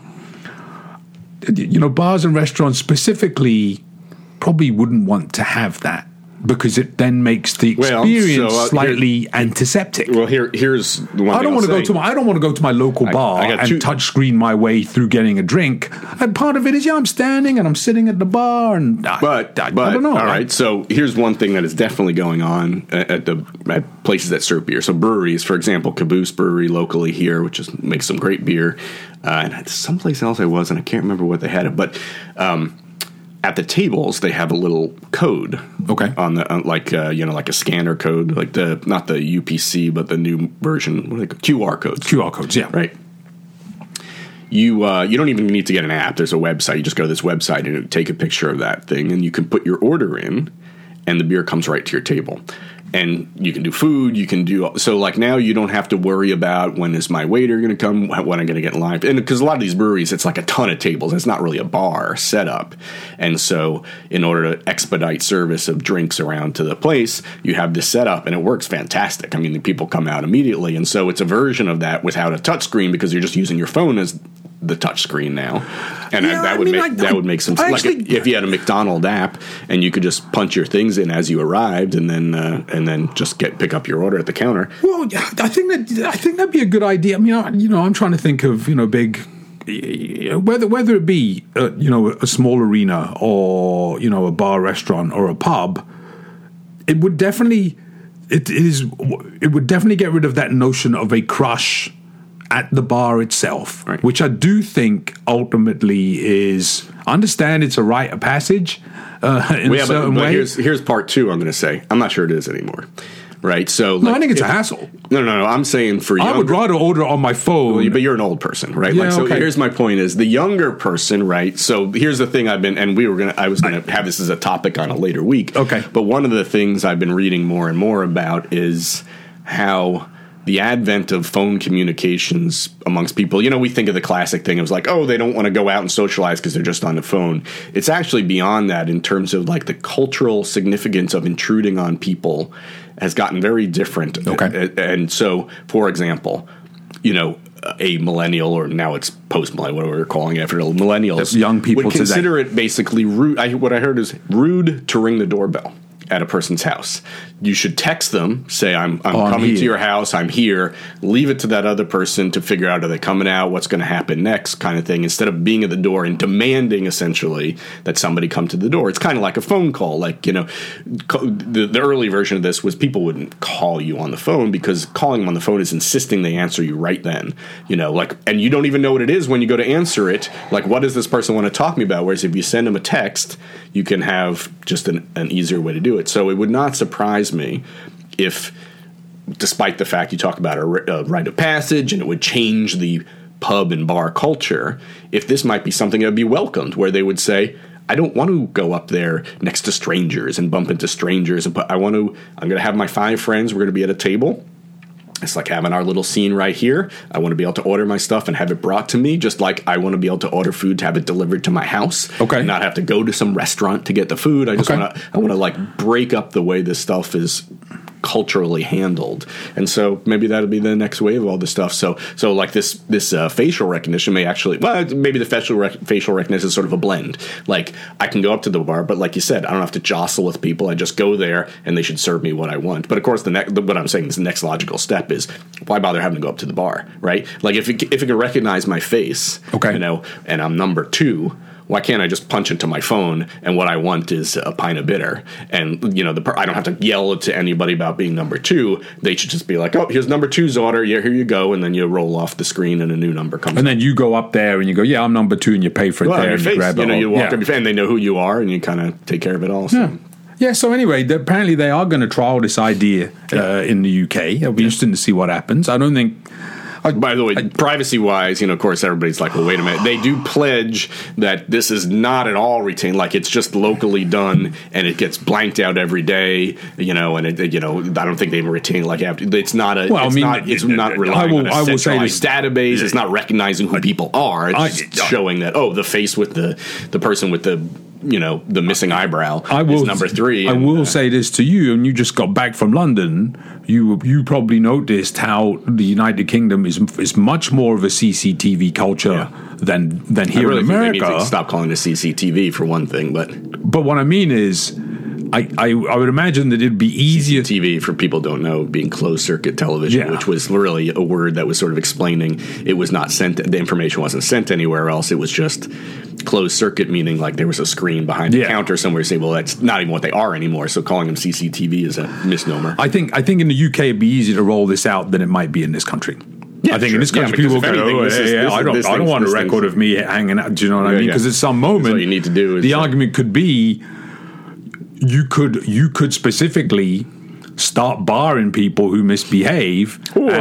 S1: bars and restaurants specifically probably wouldn't want to have that, because it then makes the experience slightly antiseptic.
S2: Well, here's the one. I don't want
S1: to go to my local bar and touch screen my way through getting a drink. And part of it is I'm standing and I'm sitting at the bar, and I don't know.
S2: All right, so here's one thing that is definitely going on at places that serve beer. So breweries, for example, Caboose Brewery locally here, which makes some great beer, and someplace else I was, and I can't remember what they had it, but. at the tables they have a little code.
S1: Okay.
S2: On the like a scanner code, like not the UPC but the new version, what are they called? QR codes.
S1: QR codes, yeah.
S2: Right. You don't even need to get an app. There's a website. You just go to this website and take a picture of that thing, and you can put your order in, and the beer comes right to your table. And you can do food. You can do so. Like now, you don't have to worry about when is my waiter going to come, when I'm going to get in line. And because a lot of these breweries, it's like a ton of tables. It's not really a bar setup. And so, in order to expedite service of drinks around to the place, you have this setup, and it works fantastic. I mean, the people come out immediately, and so it's a version of that without a touchscreen because you're just using your phone as the touch screen now, and that would make some sense. Like if you had a McDonald's app and you could just punch your things in as you arrived, and then just pick up your order at the counter.
S1: Well, I think that'd be a good idea. I mean, I'm trying to think of big, whether it be a small arena or a bar, restaurant, or a pub. It would definitely get rid of that notion of a crush at the bar itself,
S2: right,
S1: which I do think ultimately is, I understand it's a rite of passage in a certain way.
S2: Here's part two. I'm going to say I'm not sure it is anymore. Right, so
S1: I think it's a hassle.
S2: No. I'm saying for
S1: I would rather order on my phone.
S2: But you're an old person, right?
S1: Yeah,
S2: so
S1: okay.
S2: Here's my point: is the younger person, right? So here's the thing I was gonna have this as a topic on a later week.
S1: Okay,
S2: but one of the things I've been reading more and more about is how the advent of phone communications amongst people, we think of the classic thing. It was like, oh, they don't want to go out and socialize because they're just on the phone. It's actually beyond that in terms of like the cultural significance of intruding on people has gotten very different.
S1: Okay.
S2: And so, for example, a millennial, or now it's post-millennial, whatever we're calling it, after millennials,
S1: young people
S2: would consider
S1: today.
S2: It basically rude. What I heard is rude to ring the doorbell at a person's house. You should text them, say, I'm coming to your house, I'm here, leave it to that other person to figure out, are they coming out, what's going to happen next, kind of thing, instead of being at the door and demanding, essentially, that somebody come to the door. It's kind of like a phone call. Like, the early version of this was people wouldn't call you on the phone because calling them on the phone is insisting they answer you right then. And you don't even know what it is when you go to answer it. Like, what does this person want to talk to me about? Whereas if you send them a text, you can have just an easier way to do it. So it would not surprise me if, despite the fact you talk about a rite of passage and it would change the pub and bar culture, if this might be something that would be welcomed, where they would say, I don't want to go up there next to strangers and bump into strangers. I'm going to have my 5 friends. We're going to be at a table. It's like having our little scene right here. I want to be able to order my stuff and have it brought to me, just like I want to be able to order food to have it delivered to my house.
S1: Okay.
S2: And not have to go to some restaurant to get the food. I want to like break up the way this stuff is culturally handled. And so maybe that'll be the next wave of all this stuff. So like this facial recognition may actually, maybe the facial recognition is sort of a blend. Like I can go up to the bar, but like you said, I don't have to jostle with people. I just go there and they should serve me what I want. But of course, what I'm saying is the next logical step is, why bother having to go up to the bar, right? Like if it can recognize my face,
S1: okay,
S2: and I'm number 2, why can't I just punch into my phone and what I want is a pint of bitter? And, I don't have to yell to anybody about being number 2. They should just be like, oh, here's number 2's order. Yeah, here you go. And then you roll off the screen and a new number comes
S1: And then you go up there and you go, yeah, I'm number 2, and you pay for it there.
S2: Your
S1: and
S2: face,
S1: you grab it.
S2: You walk up your face and they know who you are and you kind of take care of it all. So.
S1: Yeah, so anyway, apparently they are going to trial this idea in the UK. It'll be interesting to see what happens. I don't think...
S2: By the way, privacy-wise, of course, everybody's like, well, wait a minute. They do pledge that this is not at all retained, like it's just locally done, and it gets blanked out every day, and I don't think they even retain like it's not a. Well, it's not relying on a centralized database. It's not recognizing who people are. It's just showing that the face with the person with the missing eyebrow is number 3.
S1: I will say this to you, and you just got back from London. You probably noticed how the United Kingdom is much more of a CCTV culture than here in America.
S2: Think they need to stop calling it CCTV for one thing, but
S1: what I mean is, I would imagine that it'd be easier.
S2: CCTV, for people who don't know, being closed circuit television, which was really a word that was sort of explaining it was not sent. The information wasn't sent anywhere else. It was just closed circuit, meaning like there was a screen behind the counter somewhere saying, well, that's not even what they are anymore. So calling them CCTV is a misnomer.
S1: I think in the UK it'd be easier to roll this out than it might be in this country. I think in this country people go, I don't want a record of me hanging out. Do you know what I mean? Because at some moment,
S2: what you need to do is
S1: the argument could be you could specifically start barring people who misbehave,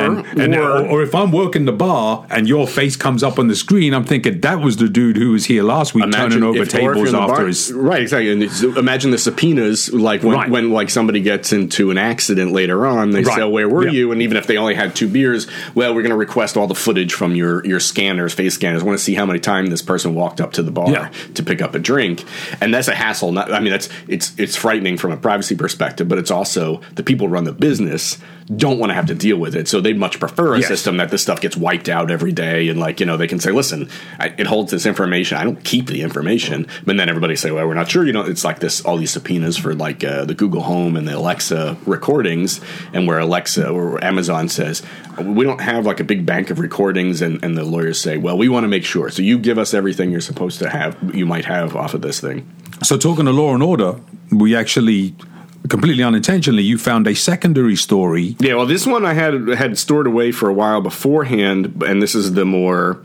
S1: or if I'm working the bar and your face comes up on the screen, I'm thinking that was the dude who was here last week turning over tables after his
S2: right, exactly. And imagine the subpoenas, like when like somebody gets into an accident later on, they say, "Where were you?" And even if they only had 2 beers, well, we're going to request all the footage from your scanners, face scanners. I want to see how many times this person walked up to the bar to pick up a drink, and that's a hassle. It's frightening from a privacy perspective, but it's also the people who run the business don't want to have to deal with it, so they'd much prefer a system that this stuff gets wiped out every day, and they can say, listen, it holds this information, I don't keep the information, but then everybody say, well, we're not sure, it's like this, all these subpoenas for like the Google Home and the Alexa recordings, and where Alexa or Amazon says, we don't have like a big bank of recordings, and the lawyers say, well, we want to make sure, so you give us everything you're supposed to have, you might have off of this thing.
S1: So talking to Law and Order, we actually, completely unintentionally, you found a secondary story.
S2: Yeah, well, this one I had stored away for a while beforehand, and this is the more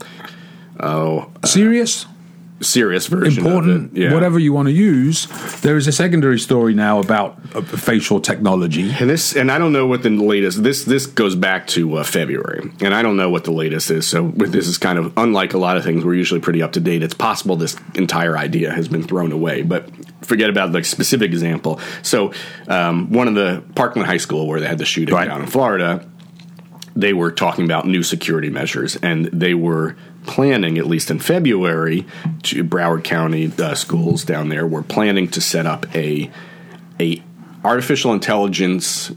S2: serious version,
S1: important,
S2: of it. Yeah.
S1: Whatever you want to use. There is a secondary story now about facial technology,
S2: and I don't know what the latest. This goes back to February, and I don't know what the latest is. So this is kind of unlike a lot of things. We're usually pretty up to date. It's possible this entire idea has been thrown away, but forget about the specific example. So one of the Parkland High School where they had the shooting down in Florida, they were talking about new security measures, and they were planning, at least in February, Broward County schools down there were planning to set up a artificial intelligence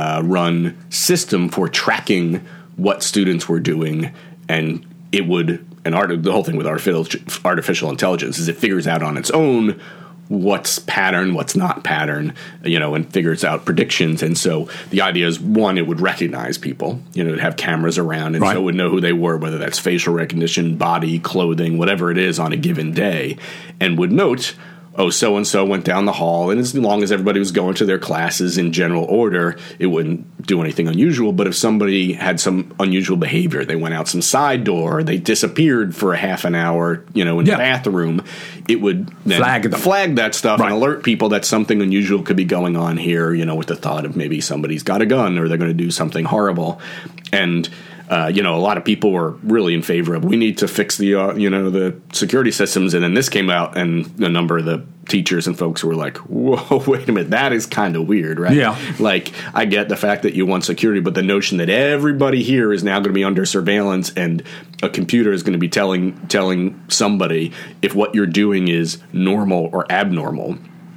S2: run system for tracking what students were doing, and it would the whole thing with artificial intelligence is it figures out on its own what's pattern, what's not pattern, and figures out predictions. And so the idea is, one, it would recognize people, it'd have cameras around, and so it would know who they were, whether that's facial recognition, body, clothing, whatever it is on a given day, and would note, oh, so-and-so went down the hall, and as long as everybody was going to their classes in general order, it wouldn't do anything unusual. But if somebody had some unusual behavior, they went out some side door, they disappeared for a half an hour, in the bathroom, it would then flag that stuff and alert people that something unusual could be going on here, with the thought of maybe somebody's got a gun or they're going to do something horrible. And a lot of people were really in favor of, we need to fix the the security systems. And then this came out, and a number of the teachers and folks were like, whoa, wait a minute, that is kind of weird, right?
S1: Yeah.
S2: Like, I get the fact that you want security, but the notion that everybody here is now going to be under surveillance and a computer is going to be telling somebody if what you're doing is normal or abnormal,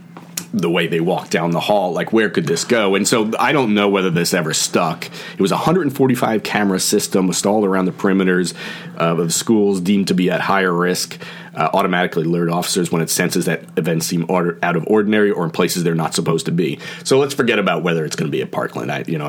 S2: the way they walk down the hall, like, where could this go? And so I don't know whether this ever stuck. It was a 145 camera system installed around the perimeters of the schools deemed to be at higher risk, automatically alert officers when it senses that events seem out of ordinary or in places they're not supposed to be. So let's forget about whether it's going to be at Parkland.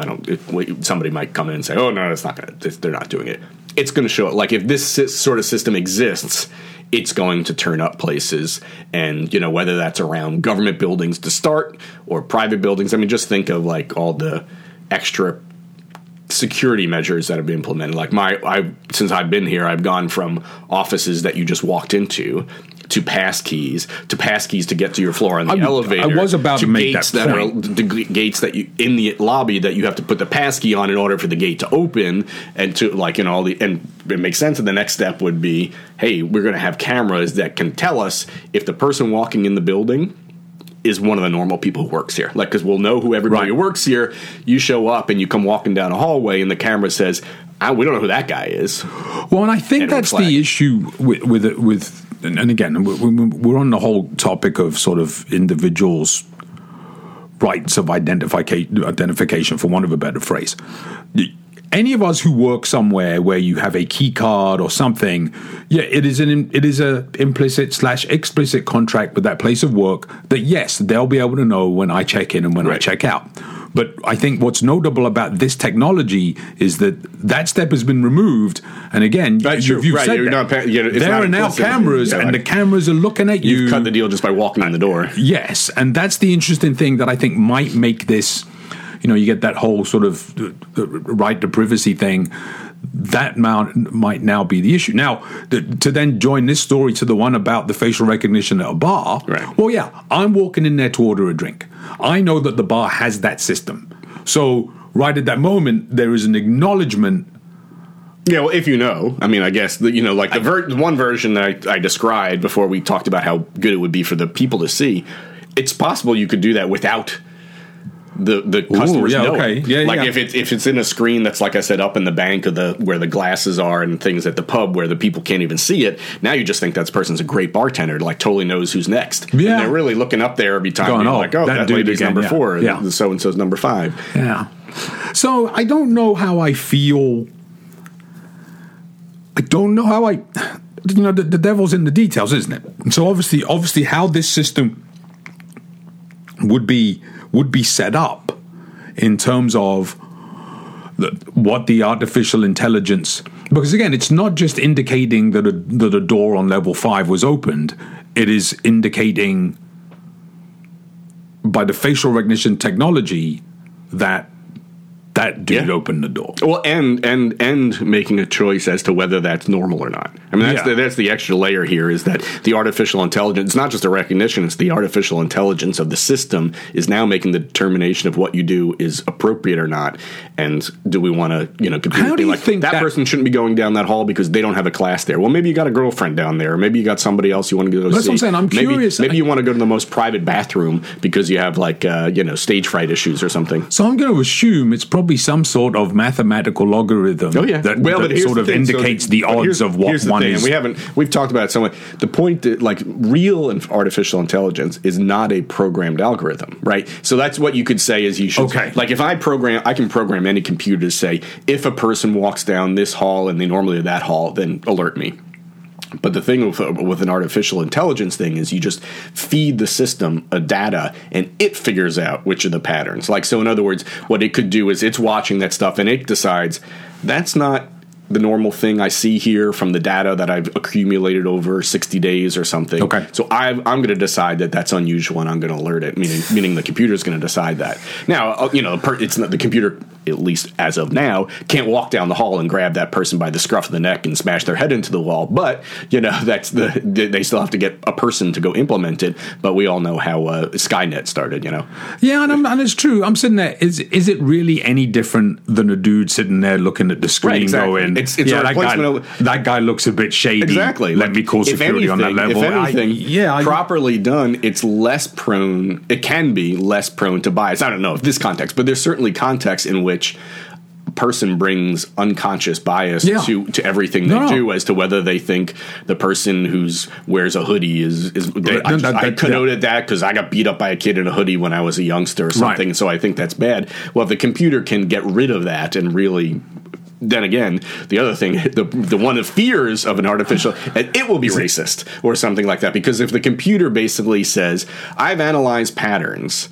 S2: Somebody might come in and say, oh, no, it's not going to, they're not doing it. It's going to show it. Like, if this sort of system exists, it's going to turn up places, and whether that's around government buildings to start or private buildings. I mean, just think of like all the extra security measures that have been implemented. Like since I've been here, I've gone from offices that you just walked into to pass keys to get to your floor on the elevator.
S1: I was about to make that point.
S2: The gates that you in the lobby that you have to put the pass key on in order for the gate to open, and to and it makes sense. And the next step would be, hey, we're going to have cameras that can tell us if the person walking in the building is one of the normal people who works here. Like, because we'll know who everybody who works here. You show up and you come walking down a hallway, and the camera says, we don't know who that guy is.
S1: Well, and I think that's the issue with and again, we're on the whole topic of sort of individuals' rights of identification, for want of a better phrase. Any of us who work somewhere where you have a key card or something, it is a implicit / explicit contract with that place of work that, yes, they'll be able to know when I check in and when I check out. But I think what's notable about this technology is that step has been removed. And again, you've said there are now cameras, and the cameras are looking at you.
S2: You've cut the deal just by walking in the door.
S1: Yes, and that's the interesting thing that I think might make this, you get that whole sort of right to privacy thing, that might now be the issue. Now, to then join this story to the one about the facial recognition at a bar,
S2: right.
S1: Well, yeah, I'm walking in there to order a drink. I know that the bar has that system. So right at that moment, there is an acknowledgement.
S2: Yeah, well, if you know, I mean, I guess, like the one version that I described before we talked about how good it would be for the people to see, it's possible you could do that without the customers knowing.
S1: Okay. Yeah,
S2: if it's in a screen that's, like I said, up in the bank of where the glasses are and things at the pub where the people can't even see it, now you just think that person's a great bartender, like totally knows who's next.
S1: Yeah.
S2: And they're really looking up there every time, that lady's
S1: again,
S2: number 4, and so-and-so's number 5.
S1: Yeah. So I don't know how I feel. I don't know how the devil's in the details, isn't it? So obviously how this system would be set up in terms of what the artificial intelligence, because again, it's not just indicating that a door on level 5 was opened. It is indicating by the facial recognition technology that dude opened the door.
S2: Well, and making a choice as to whether that's normal or not. I mean, that's the extra layer here, is that the artificial intelligence, it's not just a recognition, it's the artificial intelligence of the system is now making the determination of what you do is appropriate or not. And do we want to,
S1: how do you think
S2: that person shouldn't be going down that hall because they don't have a class there? Well, maybe you got a girlfriend down there, or maybe you got somebody else you want to go see.
S1: That's what I'm saying. I'm curious.
S2: Maybe you want to go to the most private bathroom because you have stage fright issues or something.
S1: So I'm going to assume it's probably some sort of mathematical logarithm that sort of indicates the odds of what one is.
S2: And we've talked about it somewhat. The point that real artificial intelligence is not a programmed algorithm, right? So that's what you could say is you should.
S1: Okay.
S2: Like if I can program any computer to say, if a person walks down this hall and they normally are that hall, then alert me. But the thing with an artificial intelligence thing is you just feed the system a data and it figures out which are the patterns. So in other words, what it could do is it's watching that stuff and it decides that's not the normal thing I see here from the data that I've accumulated over 60 days or something.
S1: Okay.
S2: So I'm going to decide that that's unusual and I'm going to alert it, meaning the computer's going to decide that. Now, it's not the computer, at least as of now, can't walk down the hall and grab that person by the scruff of the neck and smash their head into the wall. But, that's they still have to get a person to go implement it. But we all know how Skynet started,
S1: Yeah, and it's true. I'm sitting there. Is it really any different than a dude sitting there looking at the screen,
S2: right, exactly.
S1: going, that guy looks a bit shady.
S2: Exactly.
S1: Let me call security on that level.
S2: If anything, properly done, it's less prone. It can be less prone to bias. I don't know if this context, but there's certainly contexts in which a person brings unconscious bias to everything they do as to whether they think the person who's wears a hoodie is. I connoted that because I got beat up by a kid in a hoodie when I was a youngster or something, and so I think that's bad. Well, if the computer can get rid of that and really. Then again, the other thing, the one of fears of an artificial, it will be racist or something like that. Because if the computer basically says, I've analyzed patterns,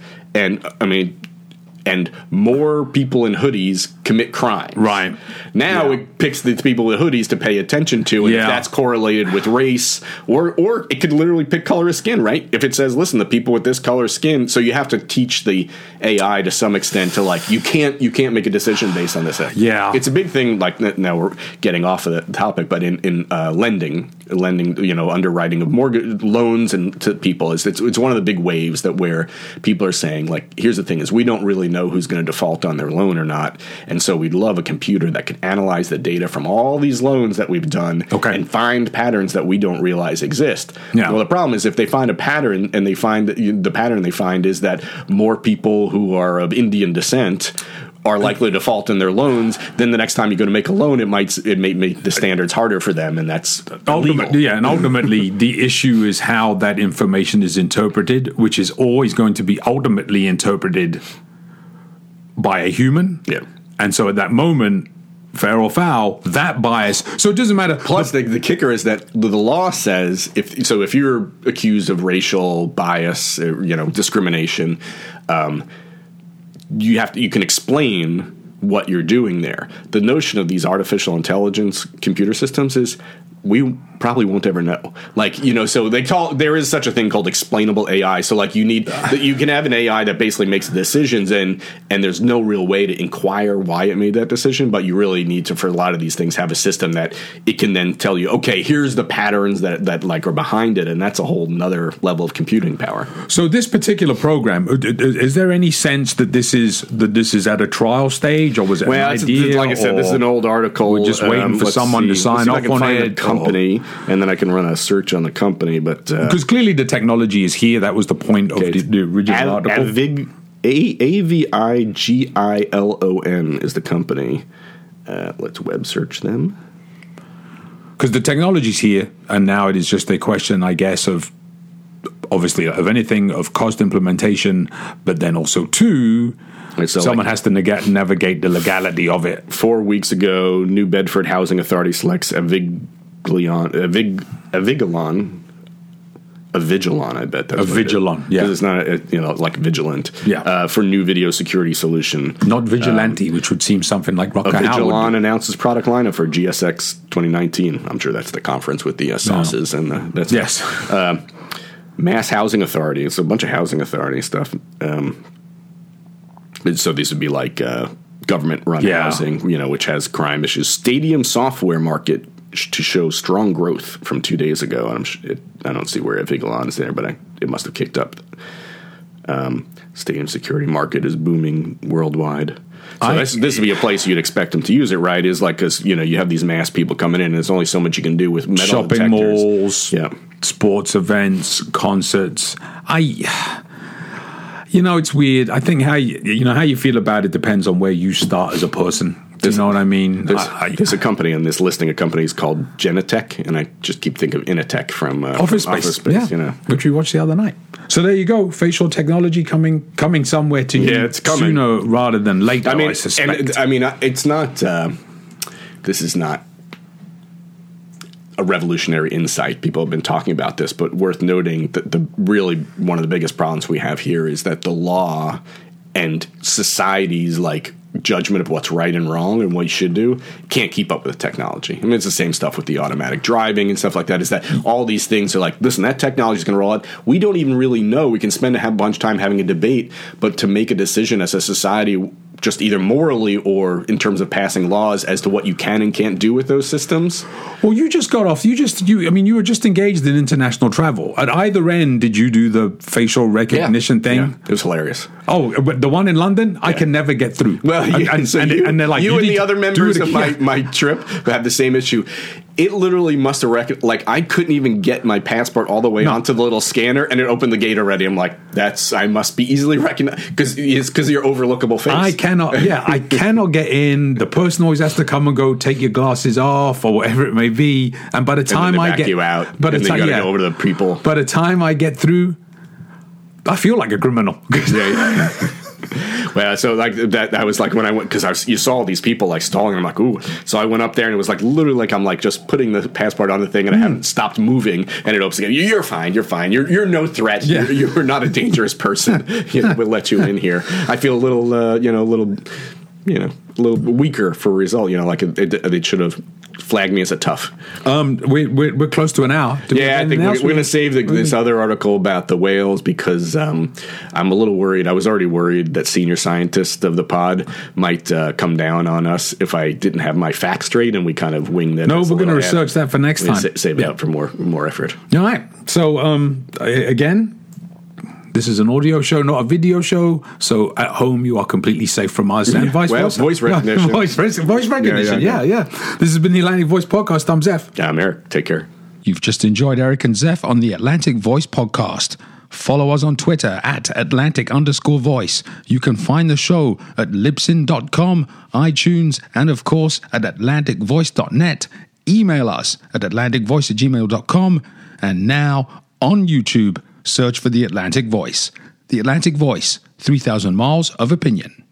S2: and more people in hoodies commit crimes.
S1: Right.
S2: Now it picks the people with hoodies to pay attention to, and if that's correlated with race, or it could literally pick color of skin, right? If it says, listen, the people with this color of skin, so you have to teach the AI to some extent to you can't make a decision based on this.
S1: Yeah.
S2: It's a big thing, now we're getting off of the topic, but in lending, underwriting of mortgage loans and to people, it's one of the big waves where people are saying, here's the thing is we don't really know who's going to default on their loan or not. And so we'd love a computer that can analyze the data from all these loans that we've done and find patterns that we don't realize exist. Yeah. Well, the problem is if they find a pattern and they find the pattern they find is that more people who are of Indian descent are likely to default in their loans, then the next time you go to make a loan, it may make the standards harder for them, and that's illegal.
S1: Yeah, and ultimately the issue is how that information is interpreted, which is always going to be ultimately interpreted by a human.
S2: Yeah.
S1: And so at that moment, fair or foul, that bias. So it doesn't matter.
S2: Plus, the kicker is that the law says if you're accused of racial bias, discrimination, you can explain what you're doing there. The notion of these artificial intelligence computer systems is we probably won't ever know. Like, so there is such a thing called explainable AI. So like you can have an AI that basically makes decisions and there's no real way to inquire why it made that decision, but you really need to, for a lot of these things, have a system that it can then tell you, okay, here's the patterns that like are behind it, and that's a whole nother level of computing power.
S1: So this particular program, is there any sense that this is at a trial stage, or was it an idea?
S2: Like I said, this is an old article.
S1: We're just waiting for someone to sign off on it.
S2: Company. And then I can run a search on the company, but
S1: because clearly the technology is here. That was the point of the original article.
S2: Avigilon is the company. Let's web search them.
S1: Because the technology's here, and now it is just a question, I guess, of obviously of anything, of cost implementation, but then also someone has to navigate the legality of it.
S2: 4 weeks ago, New Bedford Housing Authority selects Avigilon, I bet that's
S1: Avigilon, yeah,
S2: because it's not like vigilant,
S1: yeah,
S2: for new video security solution.
S1: Not vigilante, which would seem something like Rocker Howard.
S2: Avigilon announces product lineup for GSX 2019. I'm sure that's the conference with the sauces and that's
S1: yes.
S2: Mass Housing Authority. It's a bunch of housing authority stuff. So these would be like government-run housing, which has crime issues. Stadium software market to show strong growth from 2 days ago. I don't see where Avigilon is there, but it must have kicked up. Stadium security market is booming worldwide. So this would be a place you'd expect them to use it, right? Is like, because you have these mass people coming in, and there's only so much you can do with metal
S1: shopping
S2: detectors.
S1: malls, sports events, concerts. It's weird. I think how you feel about it depends on where you start as a person. Do you know what I mean?
S2: There's a company in this listing of companies called Genetec, and I just keep thinking of Initech from
S1: Office Space, which we watched the other night. So there you go, facial technology coming somewhere to you sooner rather than later. I suspect.
S2: It's not. This is not a revolutionary insight. People have been talking about this, but worth noting that the really one of the biggest problems we have here is that the law and society's like judgment of what's right and wrong and what you should do can't keep up with the technology. I mean, it's the same stuff with the automatic driving and stuff like that, is that all these things are like, listen, that technology is going to roll out. We don't even really know. We can spend a bunch of time having a debate, but to make a decision as a society, just either morally or in terms of passing laws as to what you can and can't do with those systems.
S1: Well, you just got off. You were just engaged in international travel. At either end, did you do the facial recognition thing?
S2: Yeah, it was hilarious.
S1: Oh, but the one in London, I can never get through.
S2: Well, and they're like, you and the other members of my trip who have the same issue. It literally must have I couldn't even get my passport all the way onto the little scanner, and it opened the gate already. I'm like, I must be easily recognized because of your overlookable face.
S1: I cannot get in. The person always has to come and go, take your glasses off or whatever it may be. And by the time
S2: I get you out, by the time you got to go over to the people.
S1: By the time I get through, I feel like a criminal.
S2: Well, so like that was like when I went, because you saw all these people like stalling. I'm like, ooh. So I went up there and it was like literally like I'm like just putting the passport on the thing and I haven't stopped moving, and it opens again. You're fine. You're no threat. Yeah. You're not a dangerous person. We'll let you in here. I feel a little, a little weaker for a result. Like they should have flagged me as a tough.
S1: We're close to an hour.
S2: I think we're going to save this other article about the whales because I'm a little worried. I was already worried that senior scientist of the pod might come down on us if I didn't have my facts straight and we kind of winged it.
S1: No, we're going to research that for next time.
S2: Save it up for more effort.
S1: All right. So again, this is an audio show, not a video show. So at home, you are completely safe from us and vice versa.
S2: Voice recognition.
S1: Voice recognition. Yeah. This has been the Atlantic Voice Podcast. I'm Zeph.
S2: Yeah, I'm Eric. Take care.
S1: You've just enjoyed Eric and Zeph on the Atlantic Voice Podcast. Follow us on Twitter at Atlantic_voice. You can find the show at Libsyn.com, iTunes, and of course at AtlanticVoice.net. Email us at AtlanticVoice@gmail.com. And now on YouTube, search for The Atlantic Voice. The Atlantic Voice, 3,000 miles of opinion.